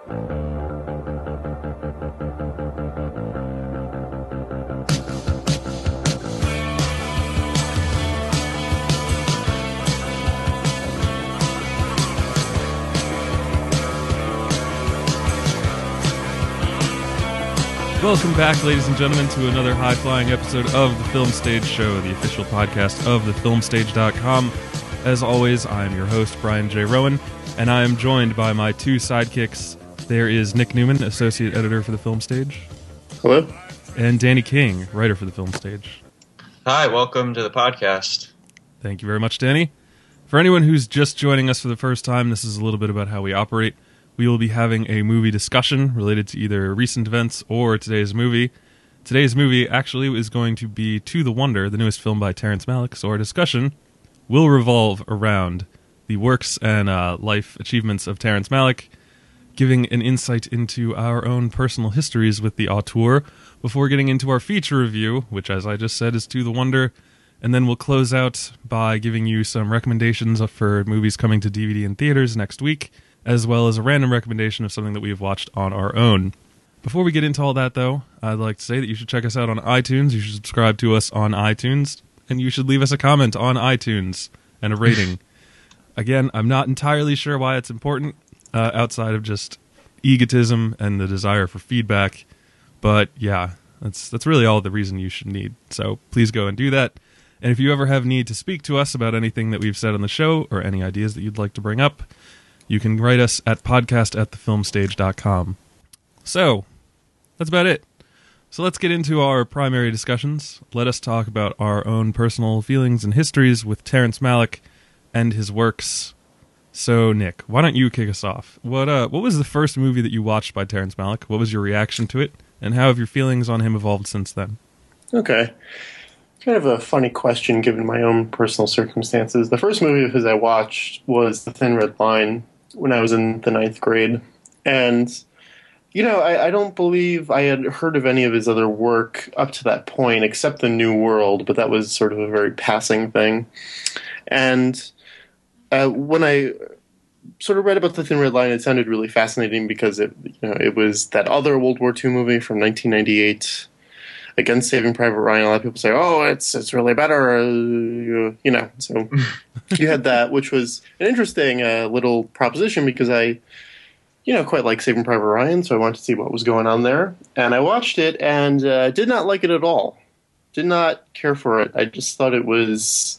Welcome back, ladies and gentlemen, to another high-flying episode of The Film Stage Show, the official podcast of thefilmstage.com. As always, I am your host, Brian J. Rowan, and I am joined by my two sidekicks. There is Nick Newman, associate editor for The Film Stage. Hello. And Danny King, writer for The Film Stage. Hi, welcome to the podcast. Thank you very much, Danny. For anyone who's just joining us for the first time, this is a little bit about how we operate. We will be having a movie discussion related to either recent events or today's movie. Today's movie actually is going to be To the Wonder, the newest film by Terrence Malick, so our discussion will revolve around the works and life achievements of Terrence Malick, giving an insight into our own personal histories with the auteur before getting into our feature review, which, as I just said, is To the Wonder, and then we'll close out by giving you some recommendations for movies coming to DVD and theaters next week, as well as a random recommendation of something that we have watched on our own. Before we get into all that, though, I'd like to say that you should check us out on iTunes, you should subscribe to us on iTunes, and you should leave us a comment on iTunes and a rating. Again, I'm not entirely sure why it's important, outside of just egotism and the desire for feedback, but yeah, that's really all the reason you should need. So please go and do that. And if you ever have need to speak to us about anything that we've said on the show, or any ideas that you'd like to bring up, you can write us at podcast@thefilmstage.com. So, that's about it. So let's get into our primary discussions. Let us talk about our own personal feelings and histories with Terrence Malick and his works. So, Nick, why don't you kick us off? What was the first movie that you watched by Terrence Malick? What was your reaction to it? And how have your feelings on him evolved since then? Okay. Kind of a funny question given my own personal circumstances. The first movie of his I watched was The Thin Red Line when I was in the 9th grade. And, you know, I don't believe I had heard of any of his other work up to that point, except The New World, but that was sort of a very passing thing. And when I sort of read about The Thin Red Line, it sounded really fascinating because it was that other World War II movie from 1998 against Saving Private Ryan. A lot of people say, "Oh, it's really better," So you had that, which was an interesting little proposition because I, quite like Saving Private Ryan, so I wanted to see what was going on there. And I watched it and did not like it at all. Did not care for it. I just thought it was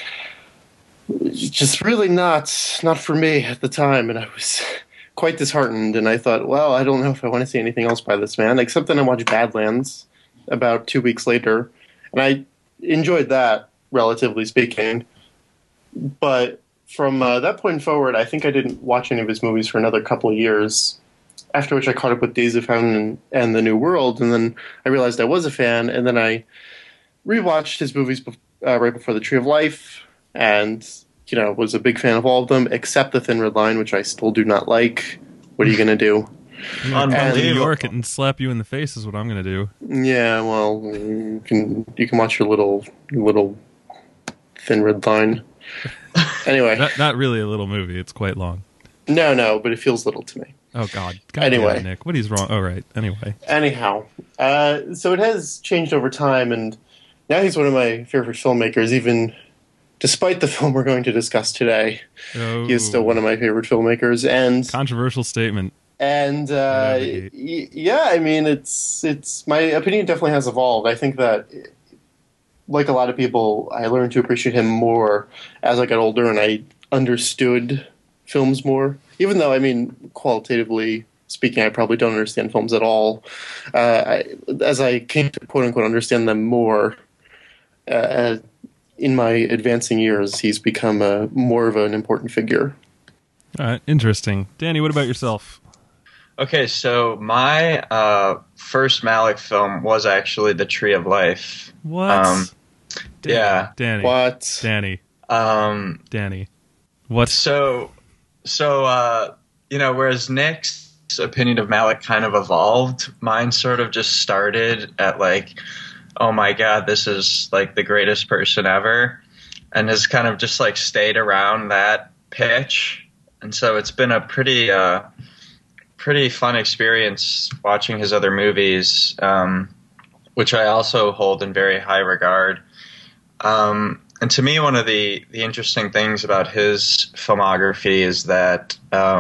just really not for me at the time, and I was quite disheartened. And I thought, well, I don't know if I want to see anything else by this man, except then I watched Badlands about 2 weeks later, and I enjoyed that, relatively speaking. But from that point forward, I think I didn't watch any of his movies for another couple of years, after which I caught up with Days of Heaven and The New World, and then I realized I was a fan, and then I rewatched his movies right before The Tree of Life, and, was a big fan of all of them, except The Thin Red Line, which I still do not like. What are you going to do? New York and slap you in the face is what I'm going to do. Yeah, well, you can watch your little Thin Red Line. Anyway, not really a little movie. It's quite long. No, but it feels little to me. Oh God. Anyway, Nick, what is wrong? Oh, right. Anyhow, so it has changed over time, and now he's one of my favorite filmmakers. Even despite the film we're going to discuss today, he is still one of my favorite filmmakers. And controversial statement. And yeah, I mean, it's my opinion definitely has evolved. I think that, like a lot of people, I learned to appreciate him more as I got older and I understood films more. Even though, I mean, qualitatively speaking, I probably don't understand films at all. As I came to quote unquote understand them more in my advancing years, he's become more of an important figure. All right, interesting. Danny, what about yourself? Okay, so my first Malick film was actually The Tree of Life. What? Yeah. Danny. What? Danny. Danny. What? So whereas Nick's opinion of Malick kind of evolved, mine sort of just started at like, oh my God, this is like the greatest person ever, and has kind of just like stayed around that pitch. And so it's been a pretty pretty fun experience watching his other movies, which I also hold in very high regard. And to me, one of the interesting things about his filmography is that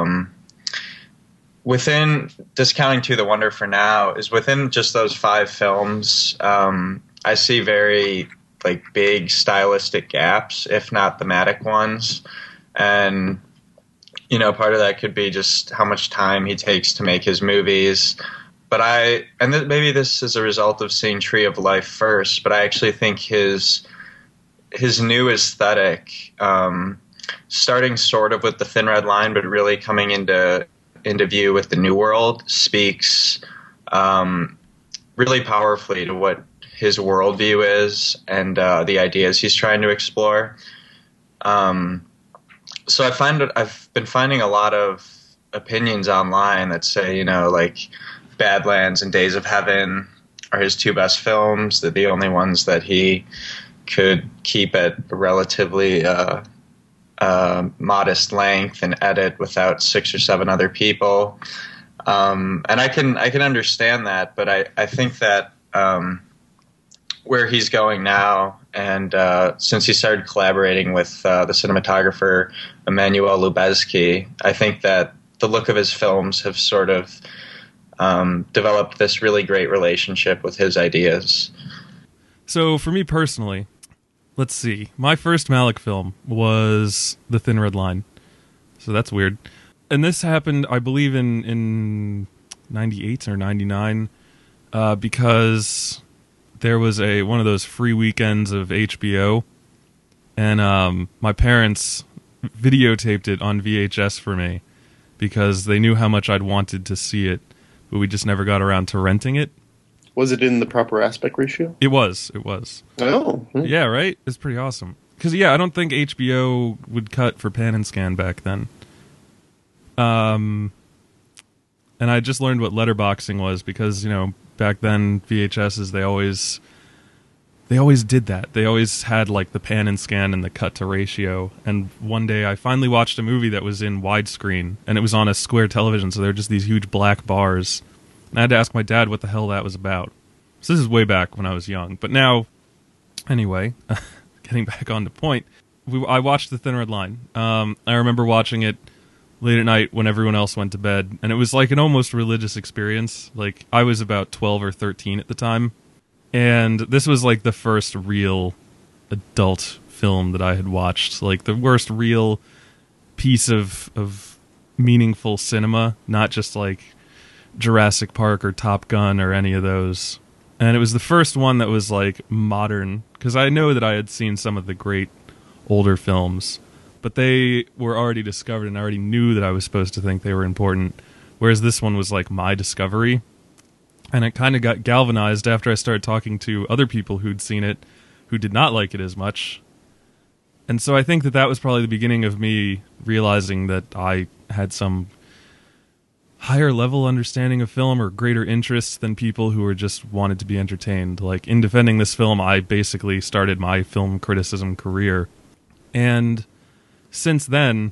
within, discounting To the Wonder for now, is within just those 5 films, I see very like big stylistic gaps, if not thematic ones. And, you know, part of that could be just how much time he takes to make his movies. But maybe this is a result of seeing Tree of Life first, but I actually think his new aesthetic, starting sort of with The Thin Red Line, but really coming into view with The New World, speaks really powerfully to what his worldview is and the ideas he's trying to explore. So I've been finding a lot of opinions online that say, you know, like Badlands and Days of Heaven are his 2 best films. They're the only ones that he could keep at a relatively modest length and edit without 6 or 7 other people. And I can understand that, but I think that where he's going now, and since he started collaborating with the cinematographer Emmanuel Lubezki, I think that the look of his films have sort of developed this really great relationship with his ideas. So for me personally, let's see. My first Malick film was The Thin Red Line. So that's weird. And this happened, I believe, in 98 or 99, because there was one of those free weekends of HBO, and my parents videotaped it on VHS for me because they knew how much I'd wanted to see it, but we just never got around to renting it. Was it in the proper aspect ratio? It was. Oh. Yeah, right? It's pretty awesome. Because, yeah, I don't think HBO would cut for pan and scan back then. And I just learned what letterboxing was because, you know, back then VHSs, they always did that. They always had, like, the pan and scan and the cut to ratio. And one day I finally watched a movie that was in widescreen, and it was on a square television, so there were just these huge black bars. And I had to ask my dad what the hell that was about. So this is way back when I was young. But now, anyway, getting back on the point, I watched The Thin Red Line. I remember watching it late at night when everyone else went to bed, and it was like an almost religious experience. Like, I was about 12 or 13 at the time, and this was like the first real adult film that I had watched. Like, the worst real piece of meaningful cinema, not just like Jurassic Park or Top Gun or any of those. And it was the first one that was like modern, because I know that I had seen some of the great older films, but they were already discovered and I already knew that I was supposed to think they were important, whereas this one was like my discovery. And it kind of got galvanized after I started talking to other people who'd seen it who did not like it as much. And so I think that was probably the beginning of me realizing that I had some higher level understanding of film or greater interest than people who were just wanted to be entertained. Like, in defending this film, I basically started my film criticism career. And since then,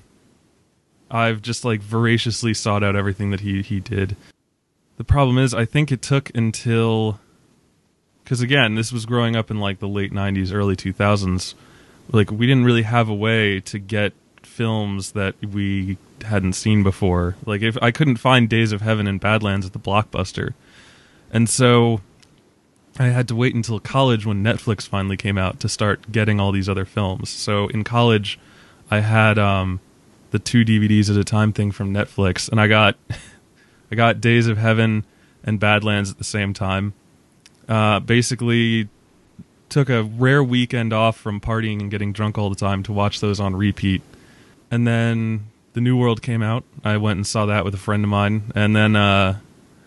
I've just like voraciously sought out everything that he did. The problem is, I think it took until, because again, this was growing up in like the late 90s, early 2000s, like we didn't really have a way to get films that we hadn't seen before. Like, if I couldn't find Days of Heaven and Badlands at the Blockbuster, and so I had to wait until college when Netflix finally came out to start getting all these other films. So in college, I had the 2 DVDs at a time thing from Netflix, and I got Days of Heaven and Badlands at the same time. Basically took a rare weekend off from partying and getting drunk all the time to watch those on repeat. And then The New World came out. I went and saw that with a friend of mine. And then that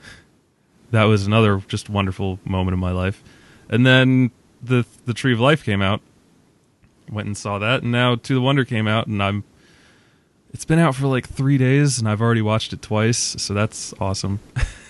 was another just wonderful moment of my life. And then the Tree of Life came out. Went and saw that. And now To the Wonder came out, and it's been out for like 3 days, and I've already watched it twice, so that's awesome.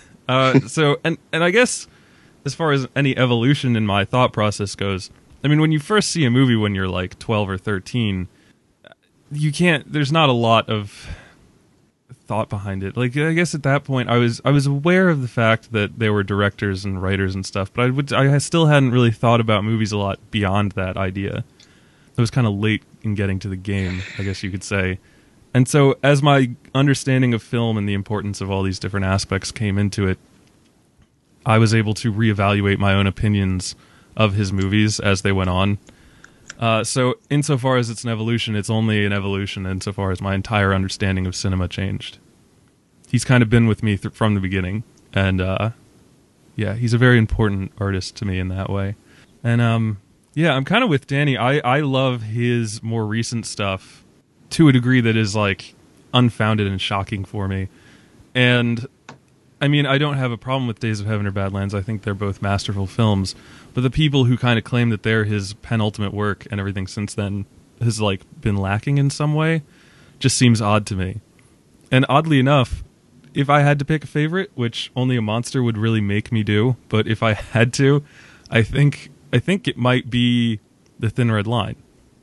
So I guess as far as any evolution in my thought process goes, I mean, when you first see a movie when you're like 12 or 13, there's not a lot of thought behind it. Like, I guess at that point I was aware of the fact that there were directors and writers and stuff, but I still hadn't really thought about movies a lot beyond that idea. I was kind of late in getting to the game, I guess you could say. And so as my understanding of film and the importance of all these different aspects came into it, I was able to reevaluate my own opinions of his movies as they went on. So insofar as it's an evolution, it's only an evolution insofar as my entire understanding of cinema changed. He's kind of been with me from the beginning. And yeah, he's a very important artist to me in that way. And yeah, I'm kind of with Danny. I love his more recent stuff to a degree that is like unfounded and shocking for me. And I mean, I don't have a problem with Days of Heaven or Badlands. I think they're both masterful films. But the people who kind of claim that they're his penultimate work and everything since then has like been lacking in some way just seems odd to me. And oddly enough, if I had to pick a favorite, which only a monster would really make me do, but if I had to, I think it might be The Thin Red Line.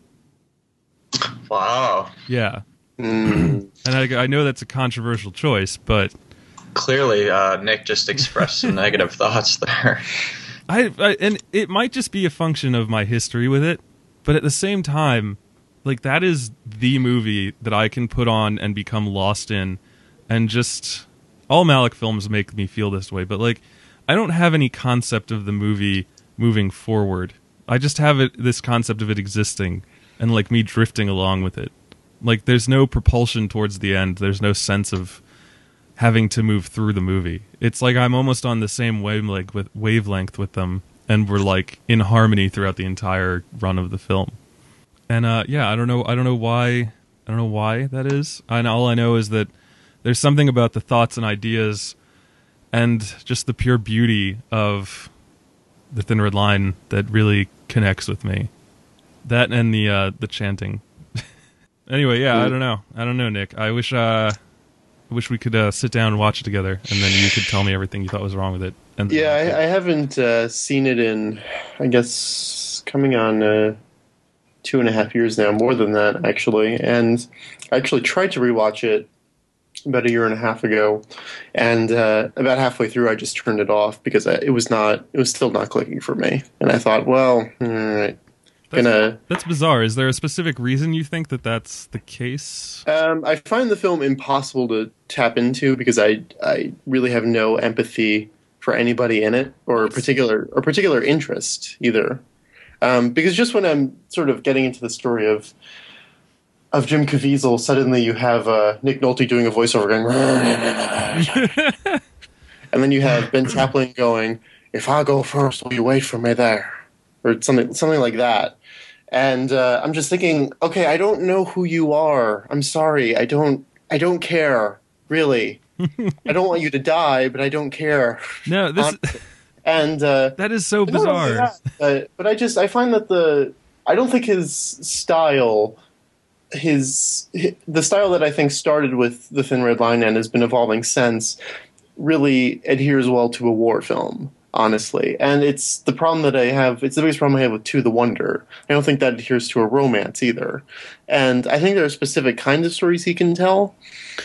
Wow. Yeah. And I know that's a controversial choice, but clearly Nick just expressed some negative thoughts there. And it might just be a function of my history with it, but at the same time, like, that is the movie that I can put on and become lost in, and just all Malick films make me feel this way, but like, I don't have any concept of the movie moving forward. I just have this concept of it existing and like me drifting along with it. Like, there's no propulsion towards the end. There's no sense of having to move through the movie. It's like I'm almost on the same wavelength with them, and we're like in harmony throughout the entire run of the film. And yeah, I don't know why that is. And all I know is that there's something about the thoughts and ideas and just the pure beauty of The Thin Red Line that really connects with me. That and the chanting. Anyway, yeah, I don't know, Nick. I wish we could sit down and watch it together, and then you could tell me everything you thought was wrong with it. And yeah, I haven't seen it in, I guess, coming on 2.5 years now, more than that, actually. And I actually tried to rewatch it about 1.5 years ago, and about halfway through I just turned it off because it was still not clicking for me. And I thought, well, all right. That's bizarre. Is there a specific reason you think that that's the case? I find the film impossible to tap into because I really have no empathy for anybody in it or particular interest either. Because just when I'm sort of getting into the story of Jim Caviezel, suddenly you have Nick Nolte doing a voiceover going, and then you have Ben Chaplin going, "If I go first, will you wait for me there?" Or something like that. And I'm just thinking, okay, I don't know who you are. I'm sorry. I don't care, really. I don't want you to die, but I don't care. No, and that is so bizarre. But I find that I don't think his style, the style that I think started with The Thin Red Line and has been evolving since, really adheres well to a war film. Honestly, and it's the problem that I have. It's the biggest problem I have with To the Wonder. I don't think that adheres to a romance either, and I think there are specific kinds of stories he can tell.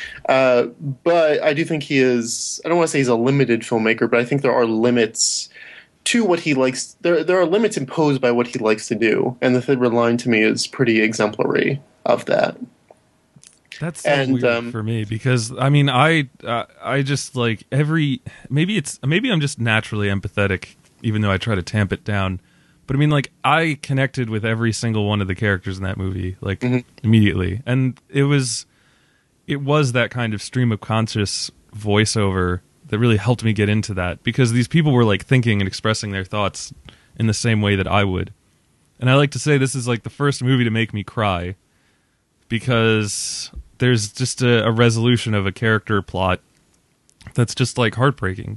But I do think he is. I don't want to say he's a limited filmmaker, but I think there are limits to what he likes. There are limits imposed by what he likes to do, and The Thin Red Line to me is pretty exemplary of that. That's so weird for me because I mean I just like maybe I'm just naturally empathetic even though I try to tamp it down, but I mean like I connected with every single one of the characters in that movie like immediately, and it was that kind of stream of conscious voiceover that really helped me get into that because these people were like thinking and expressing their thoughts in the same way that I would, and I like to say this is like the first movie to make me cry because there's just a resolution of a character plot that's just like heartbreaking.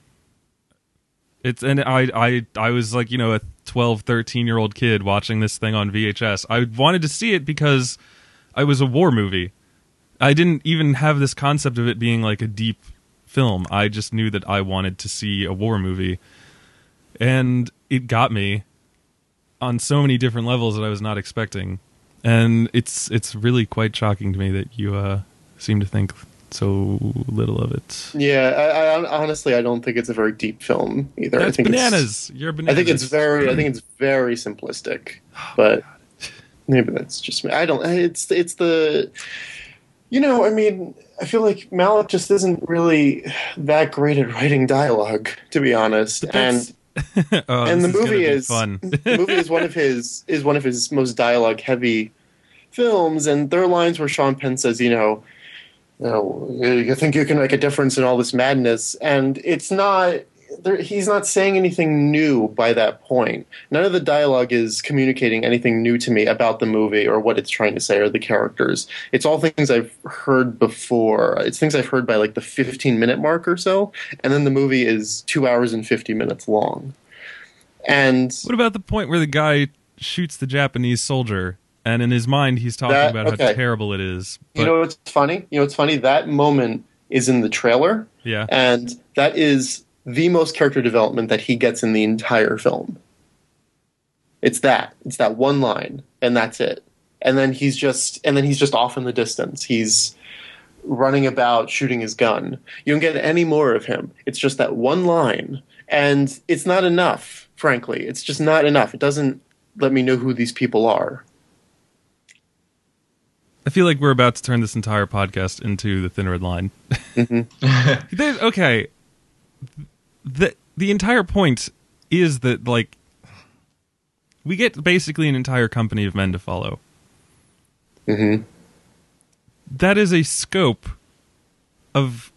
I was like, a 12, 13-year-old kid watching this thing on VHS. I wanted to see it because I was a war movie. I didn't even have this concept of it being like a deep film. I just knew that I wanted to see a war movie. And it got me on so many different levels that I was not expecting. And it's really quite shocking to me that you seem to think so little of it. Yeah, I honestly I don't think it's a very deep film either. That's I think bananas. You're bananas. I think it's very simplistic, but maybe that's just me. I don't. It's the. I mean, I feel like Malick just isn't really that great at writing dialogue, to be honest. And and the movie is fun. The movie is one of his most dialogue heavy films, and there are lines where Sean Penn says, you think you can make a difference in all this madness, and it's not. He's not saying anything new by that point. None of the dialogue is communicating anything new to me about the movie or what it's trying to say or the characters. It's all things I've heard before. It's things I've heard by like the 15-minute mark or so, and then the movie is 2 hours and 50 minutes long. And what about the point where the guy shoots the Japanese soldier, and in his mind he's talking about how terrible it is? But, you know what's funny? That moment is in the trailer. Yeah. And that is the most character development that he gets in the entire film. It's that one line, and that's it. And then he's just off in the distance. He's running about shooting his gun. You don't get any more of him. It's just that one line, and it's not enough, frankly. It's just not enough. It doesn't let me know who these people are. I feel like we're about to turn this entire podcast into the Thin Red Line. Mm-hmm. Okay. The entire point is that, like, we get basically an entire company of men to follow. Mm-hmm. That is a scope of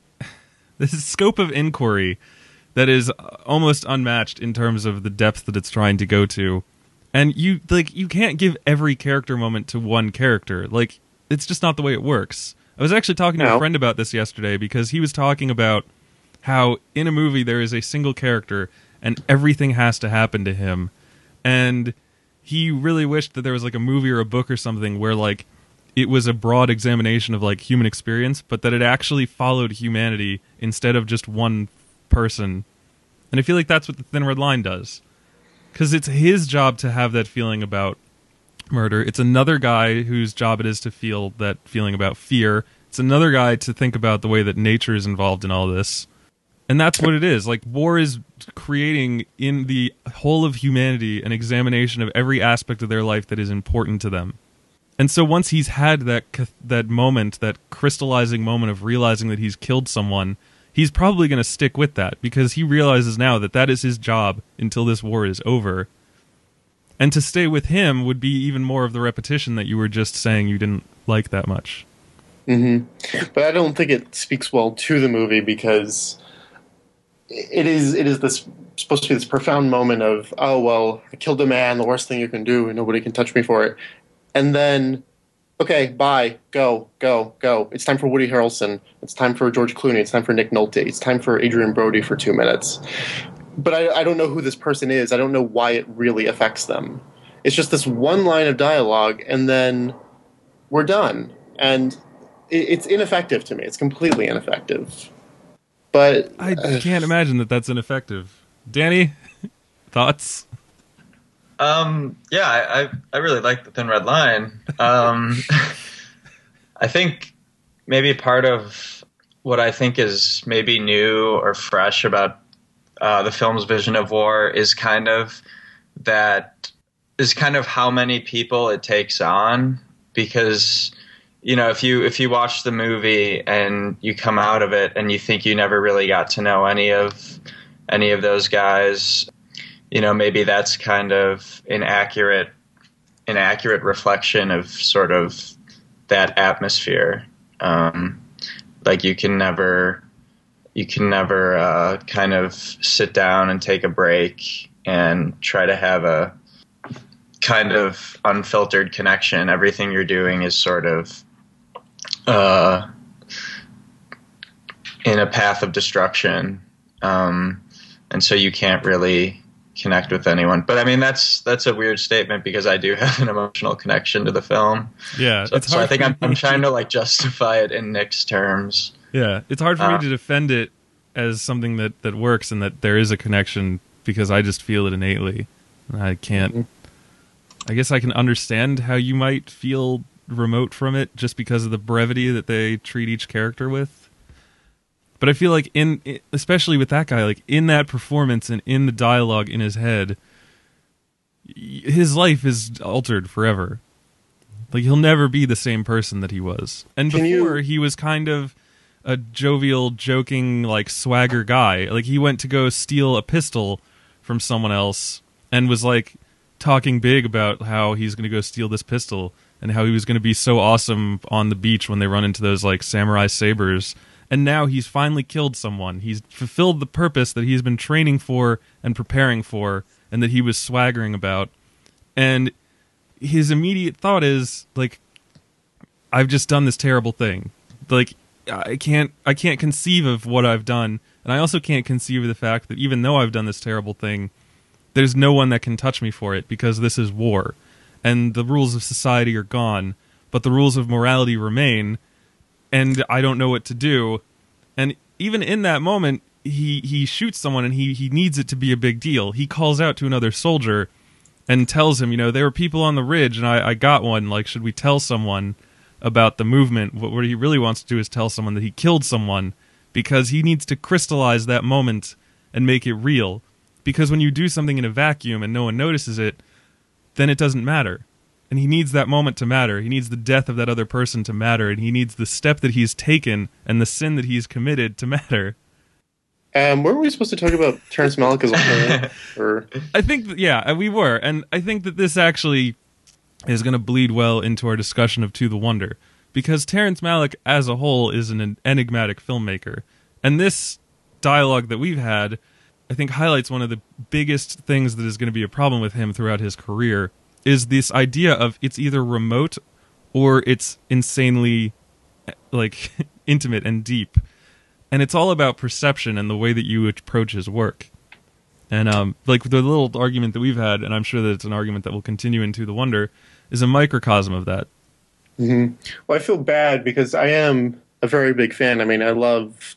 inquiry that is almost unmatched in terms of the depth that it's trying to go to. And you can't give every character moment to one character. Like, it's just not the way it works. I was actually talking to a friend about this yesterday because he was talking about how in a movie there is a single character and everything has to happen to him. And he really wished that there was like a movie or a book or something where like it was a broad examination of like human experience, but that it actually followed humanity instead of just one person. And I feel like that's what the Thin Red Line does. Because it's his job to have that feeling about murder. It's another guy whose job it is to feel that feeling about fear. It's another guy to think about the way that nature is involved in all this. And that's what it is. Like, war is creating in the whole of humanity an examination of every aspect of their life that is important to them. And so once he's had that moment, that crystallizing moment of realizing that he's killed someone, he's probably going to stick with that because he realizes now that that is his job until this war is over. And to stay with him would be even more of the repetition that you were just saying you didn't like that much. Mm-hmm. But I don't think it speaks well to the movie because it is this supposed to be this profound moment of, oh, well, I killed a man, the worst thing you can do, and nobody can touch me for it. And then, okay, bye, go. It's time for Woody Harrelson. It's time for George Clooney. It's time for Nick Nolte. It's time for Adrian Brody for 2 minutes. But I don't know who this person is. I don't know why it really affects them. It's just this one line of dialogue, and then we're done. And it's ineffective to me. It's completely ineffective. But I can't imagine that that's ineffective. Danny, thoughts? Yeah, I really like the Thin Red Line. I think maybe part of what I think is maybe new or fresh about the film's vision of war is kind of how many people it takes on. Because, you know, if you watch the movie and you come out of it and you think you never really got to know any of those guys, you know, maybe that's kind of an accurate reflection of sort of that atmosphere. Like you can never kind of sit down and take a break and try to have a kind of unfiltered connection. Everything you're doing is sort of in a path of destruction, and so you can't really connect with anyone. But I mean, that's a weird statement because I do have an emotional connection to the film. Yeah, so I think I'm trying to like justify it in Nick's terms. Yeah, it's hard for me to defend it as something that works and that there is a connection because I just feel it innately. I can't. I guess I can understand how you might feel remote from it just because of the brevity that they treat each character with. But I feel like especially with that guy, like in that performance and in the dialogue in his head, his life is altered forever. Like he'll never be the same person that he was. And before he was kind of a jovial, joking, like swagger guy. Like he went to go steal a pistol from someone else and was like talking big about how he's going to go steal this pistol and how he was going to be so awesome on the beach when they run into those like samurai sabers. And now he's finally killed someone. He's fulfilled the purpose that he's been training for and preparing for and that he was swaggering about. And his immediate thought is like, I've just done this terrible thing. Like I can't conceive of what I've done. And I also can't conceive of the fact that even though I've done this terrible thing, there's no one that can touch me for it because this is war. And the rules of society are gone, but the rules of morality remain, and I don't know what to do. And even in that moment, he shoots someone, and he needs it to be a big deal. He calls out to another soldier and tells him, there were people on the ridge, and I got one. Like, should we tell someone about the movement? What he really wants to do is tell someone that he killed someone, because he needs to crystallize that moment and make it real. Because when you do something in a vacuum and no one notices it, then it doesn't matter. And he needs that moment to matter. He needs the death of that other person to matter. And he needs the step that he's taken and the sin that he's committed to matter. Were we supposed to talk about Terrence Malick as well? Or? I think, we were. And I think that this actually is going to bleed well into our discussion of To the Wonder. Because Terrence Malick as a whole is an enigmatic filmmaker. And this dialogue that we've had, I think, highlights one of the biggest things that is going to be a problem with him throughout his career, is this idea of it's either remote or it's insanely like intimate and deep. And it's all about perception and the way that you approach his work. And like the little argument that we've had, and I'm sure that it's an argument that will continue into The Wonder, is a microcosm of that. Mm-hmm. Well, I feel bad because I am a very big fan. I mean, I love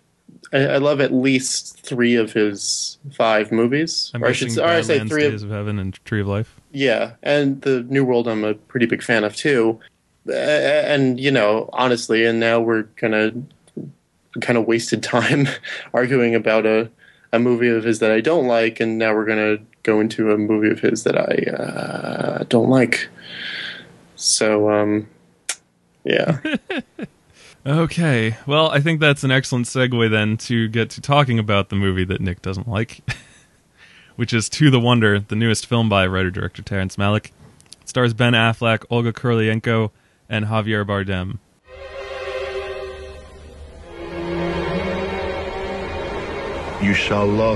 at least 3 of his 5 movies. I say 3 Days of Heaven and Tree of Life. Yeah, and the New World I'm a pretty big fan of too. And honestly, and now we're kind of wasted time arguing about a movie of his that I don't like, and now we're gonna go into a movie of his that I don't like. So yeah. Okay, well, I think that's an excellent segue then to get to talking about the movie that Nick doesn't like, which is To the Wonder, the newest film by writer-director Terrence Malick. It stars Ben Affleck, Olga Kurylenko, and Javier Bardem. You shall love,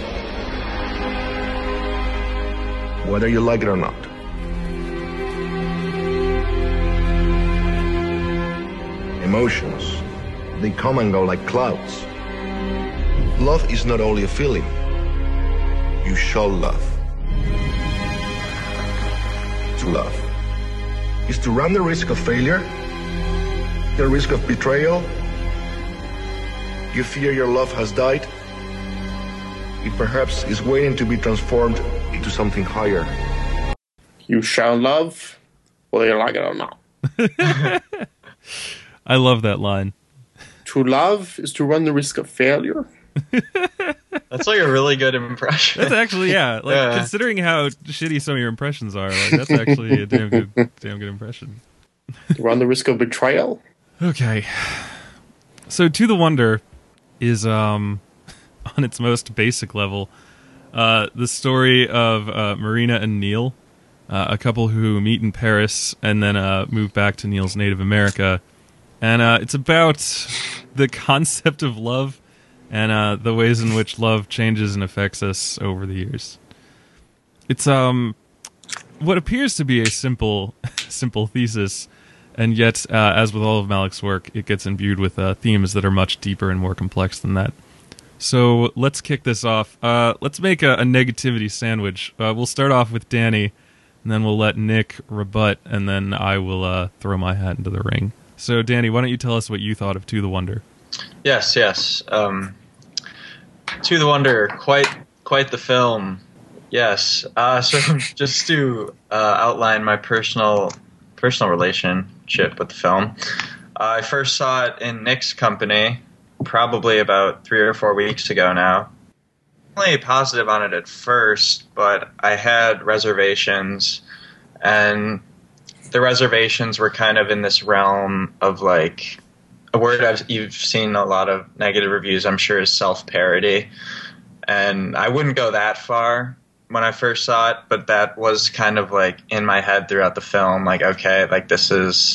whether you like it or not. Emotions, they come and go like clouds. Love is not only a feeling. You shall love. To love is to run the risk of failure, the risk of betrayal. You fear your love has died. It perhaps is waiting to be transformed into something higher. You shall love, whether you like it or not. I love that line. To love is to run the risk of failure. That's like a really good impression. That's actually, considering how shitty some of your impressions are, that's actually a damn good impression. To run the risk of betrayal. Okay. So To the Wonder is, on its most basic level, the story of Marina and Neil, a couple who meet in Paris and then move back to Neil's native America. And it's about the concept of love and the ways in which love changes and affects us over the years. It's what appears to be a simple thesis, and yet, as with all of Malick's work, it gets imbued with themes that are much deeper and more complex than that. So let's kick this off. Let's make a negativity sandwich. We'll start off with Danny, and then we'll let Nick rebut, and then I will throw my hat into the ring. So, Danny, why don't you tell us what you thought of To the Wonder? Yes. To the Wonder, quite the film. Yes. So just to outline my personal relation relationship with the film. I first saw it in Nick's company probably about 3 or 4 weeks ago now. Really positive on it at first, but I had reservations, and the reservations were kind of in this realm of like a word you've seen a lot of negative reviews, I'm sure, is self-parody. And I wouldn't go that far when I first saw it, but that was kind of like in my head throughout the film. Like, okay, like this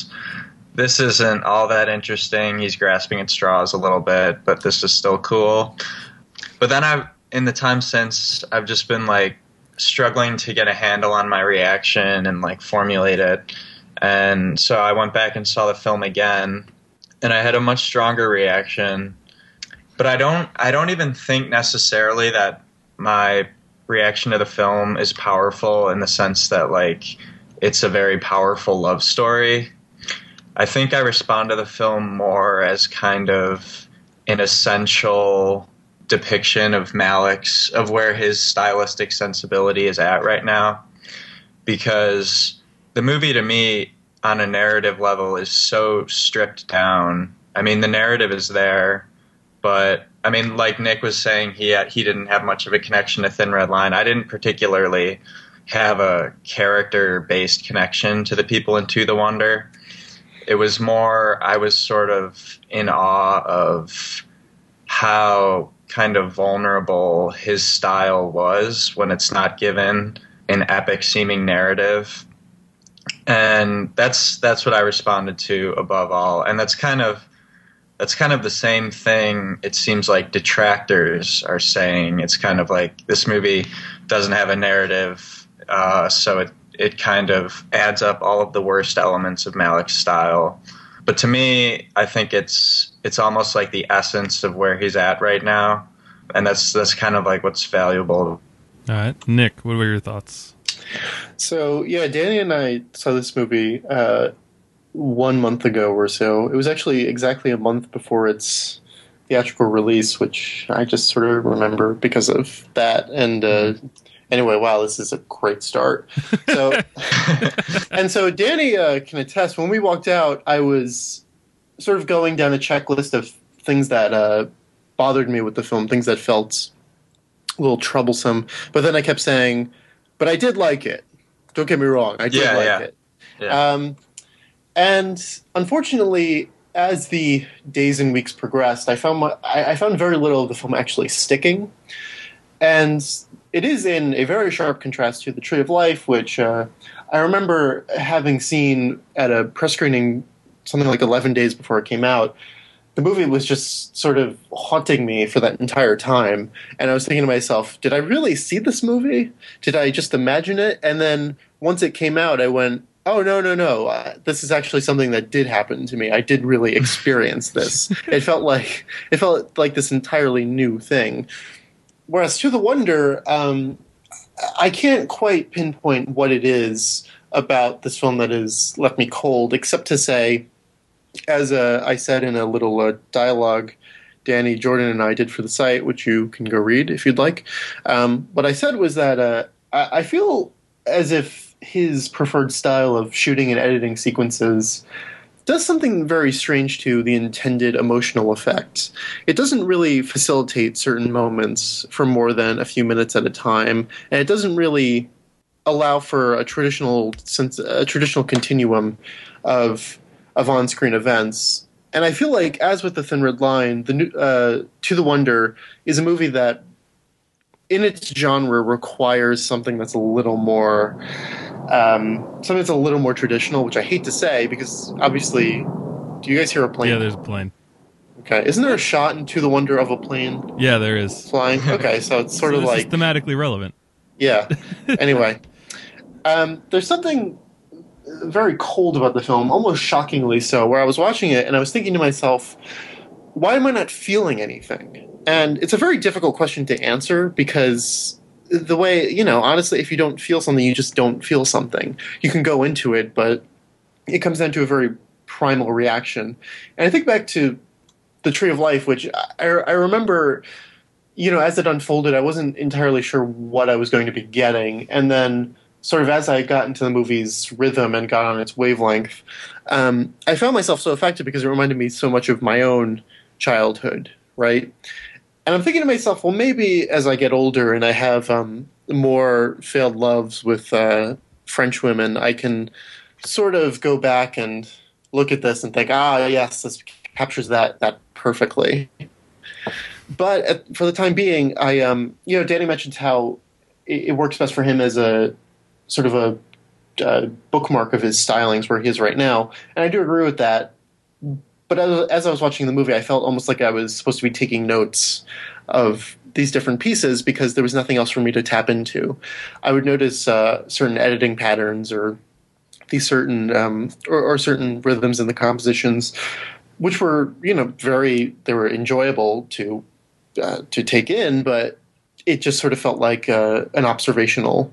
isn't all that interesting. He's grasping at straws a little bit, but this is still cool. But then in the time since, I've just been like struggling to get a handle on my reaction and like formulate it. And so I went back and saw the film again, and I had a much stronger reaction. But I don't even think necessarily that my reaction to the film is powerful in the sense that like it's a very powerful love story. I think I respond to the film more as kind of an essential depiction of Malick's, of where his stylistic sensibility is at right now. Because the movie, to me, on a narrative level, is so stripped down. I mean, the narrative is there, but I mean, like Nick was saying, he didn't have much of a connection to Thin Red Line. I didn't particularly have a character-based connection to the people in To the Wonder. It was more, I was sort of in awe of how kind of vulnerable his style was when it's not given an epic-seeming narrative. And that's what I responded to above all. And that's kind of the same thing it seems like detractors are saying. It's kind of like this movie doesn't have a narrative, so it kind of adds up all of the worst elements of Malick's style. But to me, I think it's almost like the essence of where he's at right now, and that's kind of like what's valuable. All right, Nick, what were your thoughts? So yeah, Danny and I saw this movie 1 month ago or so. It was actually exactly a month before its theatrical release, which I just sort of remember because of that. And anyway, wow, this is a great start. So, and so Danny can attest, when we walked out, I was sort of going down a checklist of things that bothered me with the film, things that felt a little troublesome. But then I kept saying, but I did like it. Don't get me wrong. I did like it. Yeah. And unfortunately, as the days and weeks progressed, I found very little of the film actually sticking. And it is in a very sharp contrast to The Tree of Life, which I remember having seen at a press screening something like 11 days before it came out. The movie was just sort of haunting me for that entire time. And I was thinking to myself, did I really see this movie? Did I just imagine it? And then once it came out, I went, oh, no. This is actually something that did happen to me. I did really experience this. It felt like this entirely new thing. Whereas To the Wonder, I can't quite pinpoint what it is about this film that has left me cold, except to say, as I said in a little dialogue Danny, Jordan, and I did for the site, which you can go read if you'd like, what I said was that I feel as if his preferred style of shooting and editing sequences does something very strange to the intended emotional effect. It doesn't really facilitate certain moments for more than a few minutes at a time, and it doesn't really allow for a traditional continuum of on-screen events. And I feel like, as with The Thin Red Line, To the Wonder is a movie that, in its genre, requires something that's a little more traditional, which I hate to say because obviously, do you guys hear a plane? Yeah, there's a plane. Okay, isn't there a shot in To the Wonder of a plane? Yeah, there is. Flying? Okay, so it's sort of like... It's thematically relevant. Yeah. Anyway, there's something very cold about the film, almost shockingly so, where I was watching it and I was thinking to myself, why am I not feeling anything? And it's a very difficult question to answer because the way, honestly, if you don't feel something, you just don't feel something. You can go into it, but it comes down to a very primal reaction. And I think back to The Tree of Life, which I remember, as it unfolded, I wasn't entirely sure what I was going to be getting. And then sort of as I got into the movie's rhythm and got on its wavelength, I found myself so affected because it reminded me so much of my own childhood, right? And I'm thinking to myself, well, maybe as I get older and I have more failed loves with French women, I can sort of go back and look at this and think, yes, this captures that perfectly. But for the time being, Danny mentioned how it works best for him as a sort of a bookmark of his stylings where he is right now, and I do agree with that. But as I was watching the movie, I felt almost like I was supposed to be taking notes of these different pieces because there was nothing else for me to tap into. I would notice certain editing patterns or these certain or certain rhythms in the compositions, which were they were enjoyable to take in, but it just sort of felt like an observational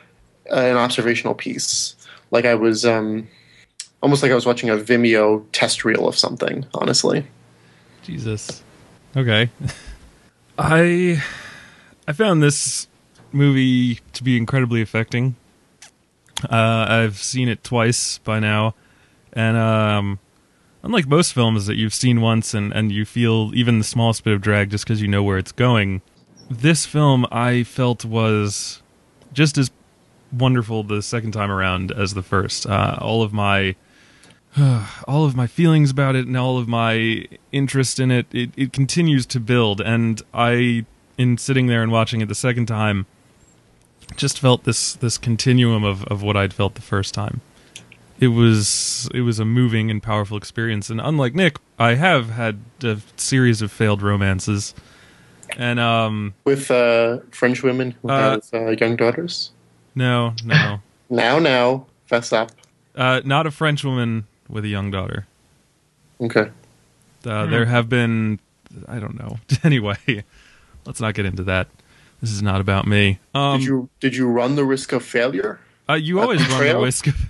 piece. Like I was almost like I was watching a Vimeo test reel of something, honestly. Jesus. Okay. I found this movie to be incredibly affecting. I've seen it twice by now, and unlike most films that you've seen once and you feel even the smallest bit of drag just because you know where it's going, this film I felt was just as wonderful the second time around as the first. All of my feelings about it and all of my interest in it continues to build, and in sitting there and watching it the second time, just felt this continuum of what I'd felt the first time. It was a moving and powerful experience, and unlike Nick, I have had a series of failed romances, and with French women who have young daughters. No. Now, fess up. Not a French woman with a young daughter. Okay. There have been, I don't know. Anyway, let's not get into that. This is not about me. Did you run the risk of failure? You always run the risk of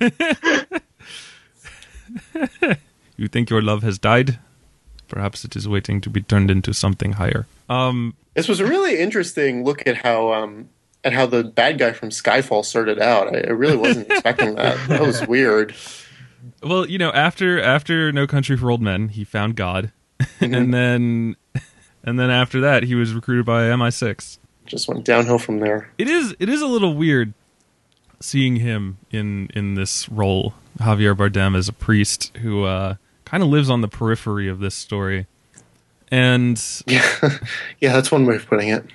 You think your love has died? Perhaps it is waiting to be turned into something higher. This was a really interesting look at how the bad guy from Skyfall started out. I really wasn't expecting that. That was weird. Well, after No Country for Old Men, he found God, and then after that, he was recruited by MI6. Just went downhill from there. It is a little weird seeing him in this role, Javier Bardem as a priest who kind of lives on the periphery of this story, and yeah, that's one way of putting it.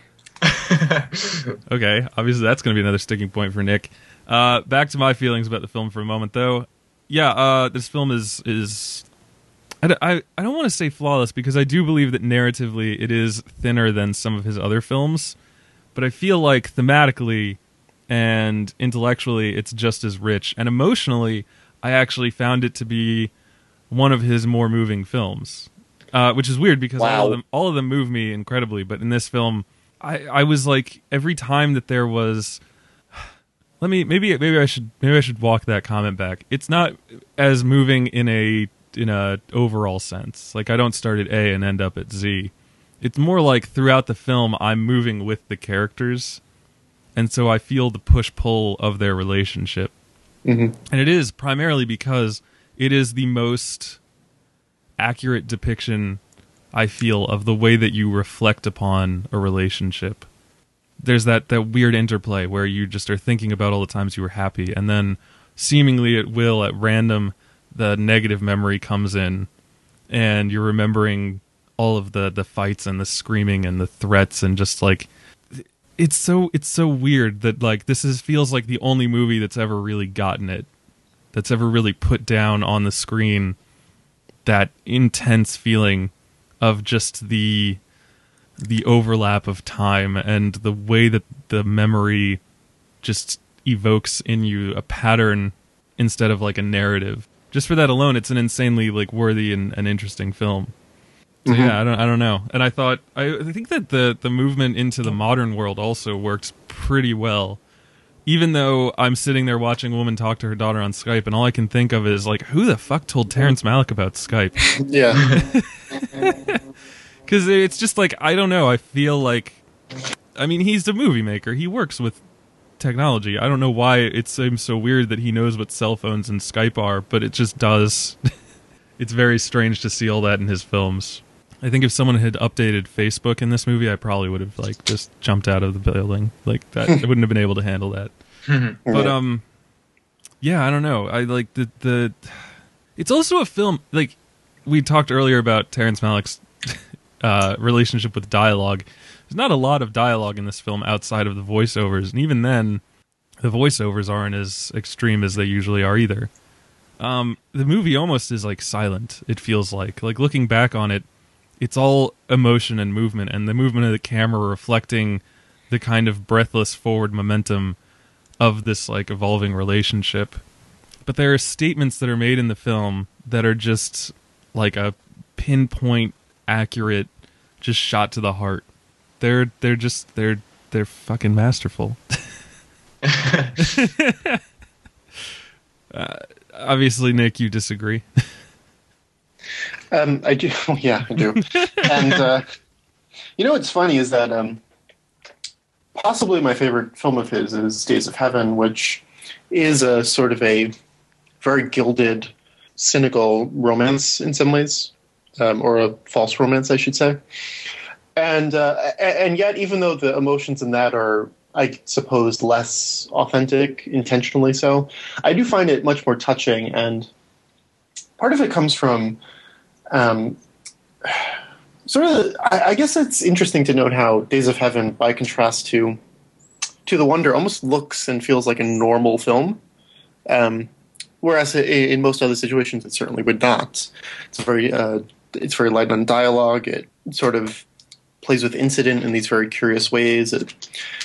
Okay, obviously that's going to be another sticking point for Nick. Back to my feelings about the film for a moment, though. Yeah, this film is I don't want to say flawless because I do believe that narratively it is thinner than some of his other films, but I feel like thematically and intellectually it's just as rich, and emotionally I actually found it to be one of his more moving films, which is weird because all of them move me incredibly, but in this film I was like, every time that there was, maybe I should walk that comment back. It's not as moving in a overall sense. Like I don't start at A and end up at Z. It's more like throughout the film I'm moving with the characters, and so I feel the push-pull of their relationship. Mm-hmm. And it is primarily because it is the most accurate depiction, I feel, of the way that you reflect upon a relationship. There's that weird interplay where you just are thinking about all the times you were happy, and then seemingly at will, at random, the negative memory comes in, and you're remembering all of the fights and the screaming and the threats, and just like it's so weird that like feels like the only movie that's ever really gotten it, that's ever really put down on the screen that intense feeling of just the overlap of time and the way that the memory just evokes in you a pattern instead of like a narrative. Just for that alone, it's an insanely like worthy and interesting film. So yeah, I don't know. And I think that the movement into the modern world also works pretty well. Even though I'm sitting there watching a woman talk to her daughter on Skype, and all I can think of is like, who the fuck told Terrence Malick about Skype? Yeah. Because it's just like, I don't know, I feel like, I mean, he's the movie maker. He works with technology. I don't know why it seems so weird that he knows what cell phones and Skype are, but it just does. It's very strange to see all that in his films. I think if someone had updated Facebook in this movie, I probably would have like just jumped out of the building like that. I wouldn't have been able to handle that. But yeah, I don't know. I like the. It's also a film like we talked earlier about Terrence Malick's relationship with dialogue. There's not a lot of dialogue in this film outside of the voiceovers, and even then, the voiceovers aren't as extreme as they usually are either. The movie almost is like silent. It feels like looking back on it, it's all emotion and movement, and the movement of the camera reflecting the kind of breathless forward momentum of this like evolving relationship. But there are statements that are made in the film that are just like a pinpoint accurate, just shot to the heart. They're fucking masterful. Obviously, Nick, you disagree. I do. Yeah, I do. And you know what's funny is that possibly my favorite film of his is Days of Heaven, which is a sort of a very gilded, cynical romance in some ways, or a false romance, I should say. And yet, even though the emotions in that are, I suppose, less authentic, intentionally so, I do find it much more touching. And part of it comes from sort of, I guess it's interesting to note how Days of Heaven, by contrast to The Wonder, almost looks and feels like a normal film. Whereas in most other situations, it certainly would not. It's very light on dialogue. It sort of plays with incident in these very curious ways. It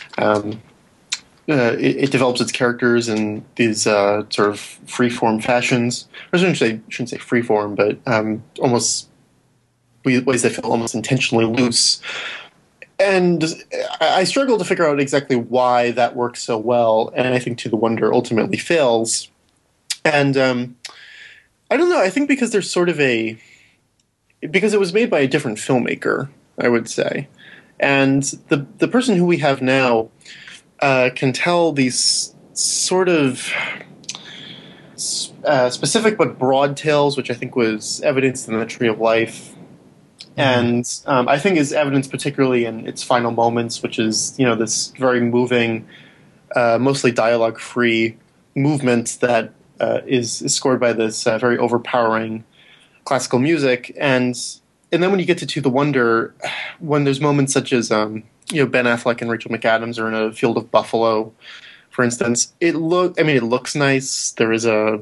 develops its characters in these sort of free-form fashions. Or I shouldn't say free-form, but almost ways that feel almost intentionally loose. And I struggle to figure out exactly why that works so well, and I think To the Wonder ultimately fails. And I don't know, I think because there's sort of because it was made by a different filmmaker, I would say. And the person who we have now can tell these sort of specific but broad tales, which I think was evidenced in The Tree of Life. And I think is evidenced particularly in its final moments, which is, this very moving, mostly dialogue-free movement that is scored by this very overpowering classical music. And then when you get to The Wonder, when there's moments such as Ben Affleck and Rachel McAdams are in a field of buffalo, for instance, it looks nice. There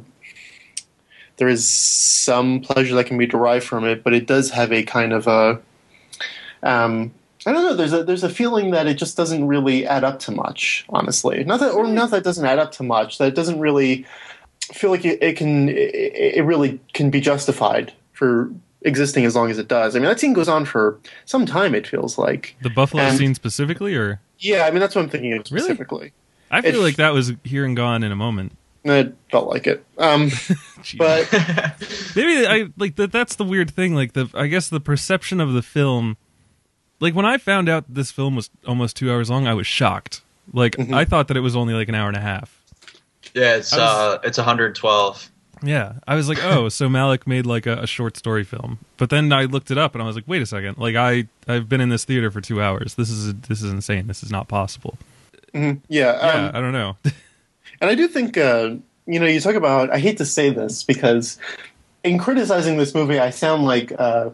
is some pleasure that can be derived from it, but it does have a kind of a I don't know. There's a feeling that it just doesn't really add up to much, honestly. Not that it doesn't add up to much. That it doesn't really feel like it really can be justified for existing as long as it does. I mean, that scene goes on for some time, it feels like. The buffalo scene specifically, or? Yeah, I mean, that's what I'm thinking of specifically. Really? I feel like that was here and gone in a moment. It felt like it. But maybe that's the weird thing. Like I guess the perception of the film, like when I found out this film was almost 2 hours long, I was shocked. Like I thought that it was only like an hour and a half. Yeah, it's 112. Yeah, I was like, oh, so Malick made like a short story film. But then I looked it up and I was like, wait a second. Like I've been in this theater for 2 hours. This is insane. This is not possible. Mm-hmm. Yeah, I don't know. And I do think, you talk about, I hate to say this because in criticizing this movie, I sound like, I'm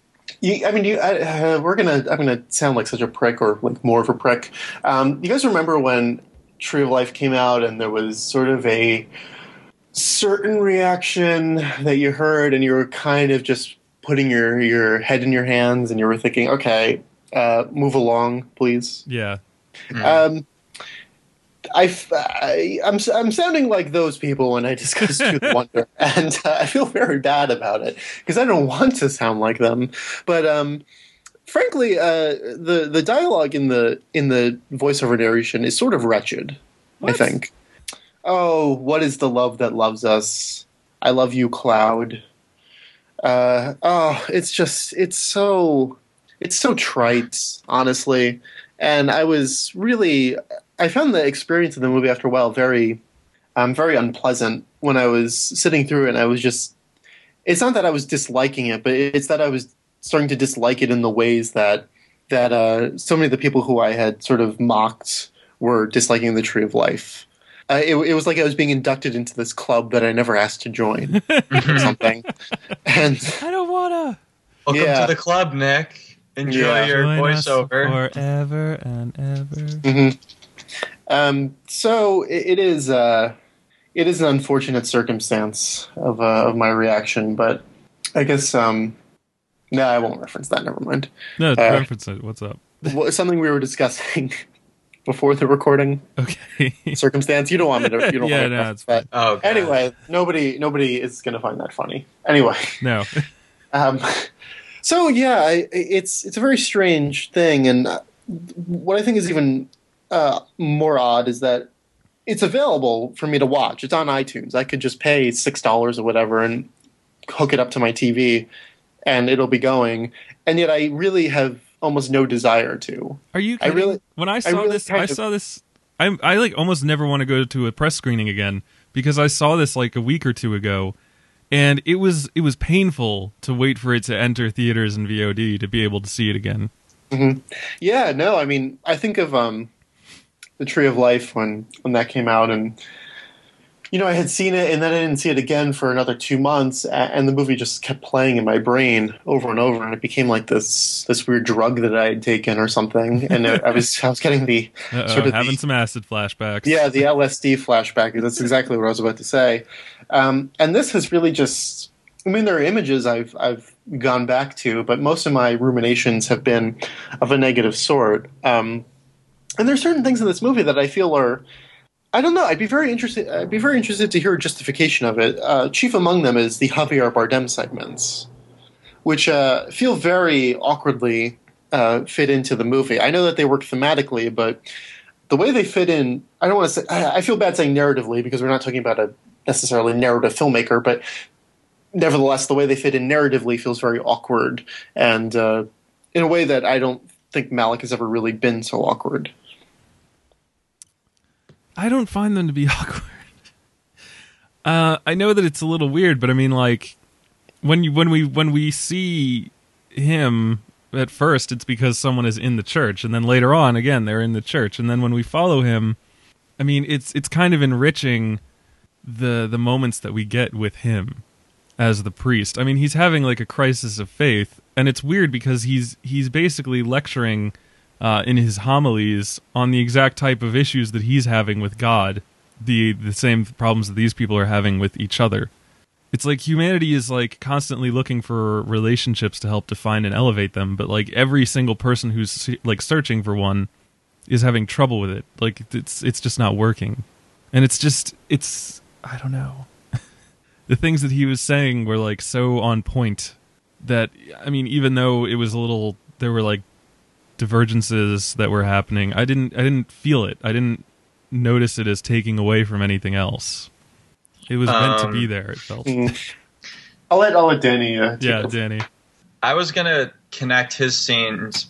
going to sound like such a prick or like more of a prick. You guys remember when Tree of Life came out and there was sort of a certain reaction that you heard and you were kind of just putting your head in your hands and you were thinking, okay, move along, please. Yeah. Mm-hmm. I'm sounding like those people when I discuss To the Wonder, and I feel very bad about it because I don't want to sound like them. But frankly, the dialogue in the voiceover narration is sort of wretched. What? I think. Oh, what is the love that loves us? I love you, cloud. It's so trite, honestly. And I found the experience of the movie after a while very unpleasant when I was sitting through it. And I was just, it's not that I was disliking it, but it's that I was starting to dislike it in the ways that so many of the people who I had sort of mocked were disliking the Tree of Life. It was like I was being inducted into this club that I never asked to join or something. And I don't wanna. Welcome to the club, Nick. Enjoy your Join us voiceover. forever and ever. So it is an unfortunate circumstance of my reaction, but I guess no, I won't reference that. Never mind. No, reference it. What's up? Something we were discussing before the recording. Okay. Circumstance. You don't want me to. You don't Yeah, want me to no, reference it's that. Oh, God. Anyway, nobody is going to find that funny. Anyway. No. So yeah, it's a very strange thing, and what I think is even more odd is that it's available for me to watch. It's on iTunes. I could just pay $6 or whatever and hook it up to my TV, and it'll be going. And yet, I really have almost no desire to. Are you kidding? When I saw this, I like almost never want to go to a press screening again because I saw this like a week or two ago. And it was painful to wait for it to enter theaters and VOD to be able to see it again. Mm-hmm. Yeah, no, I mean, I think of the Tree of Life when that came out, and I had seen it, and then I didn't see it again for another 2 months, and the movie just kept playing in my brain over and over, and it became like this weird drug that I had taken or something, and I was getting the sort of having some acid flashbacks. Yeah, the LSD flashback. That's exactly what I was about to say. And this has really just, I mean, there are images I've gone back to, but most of my ruminations have been of a negative sort. And there's certain things in this movie that I feel are, I don't know, I'd be very interested to hear a justification of it. Chief among them is the Javier Bardem segments, which feel very awkwardly fit into the movie. I know that they work thematically, but the way they fit in, I don't want to say, I feel bad saying narratively because we're not talking about a necessarily narrative filmmaker, but nevertheless, the way they fit in narratively feels very awkward, and in a way that I don't think Malick has ever really been so awkward. I don't find them to be awkward. I know that it's a little weird, but I mean, like when we see him at first, it's because someone is in the church, and then later on, again, they're in the church, and then when we follow him, I mean, it's kind of enriching the moments that we get with him as the priest. I mean, he's having like a crisis of faith, and it's weird because he's basically lecturing in his homilies on the exact type of issues that he's having with God, the same problems that these people are having with each other. It's like humanity is like constantly looking for relationships to help define and elevate them, but like every single person who's like searching for one is having trouble with it. Like it's just not working. And it's I don't know. The things that he was saying were like so on point that, I mean, even though it was there were like divergences that were happening, I didn't feel it. I didn't notice it as taking away from anything else. It was meant to be there, it felt. I'll let Danny Danny. I was gonna connect his scenes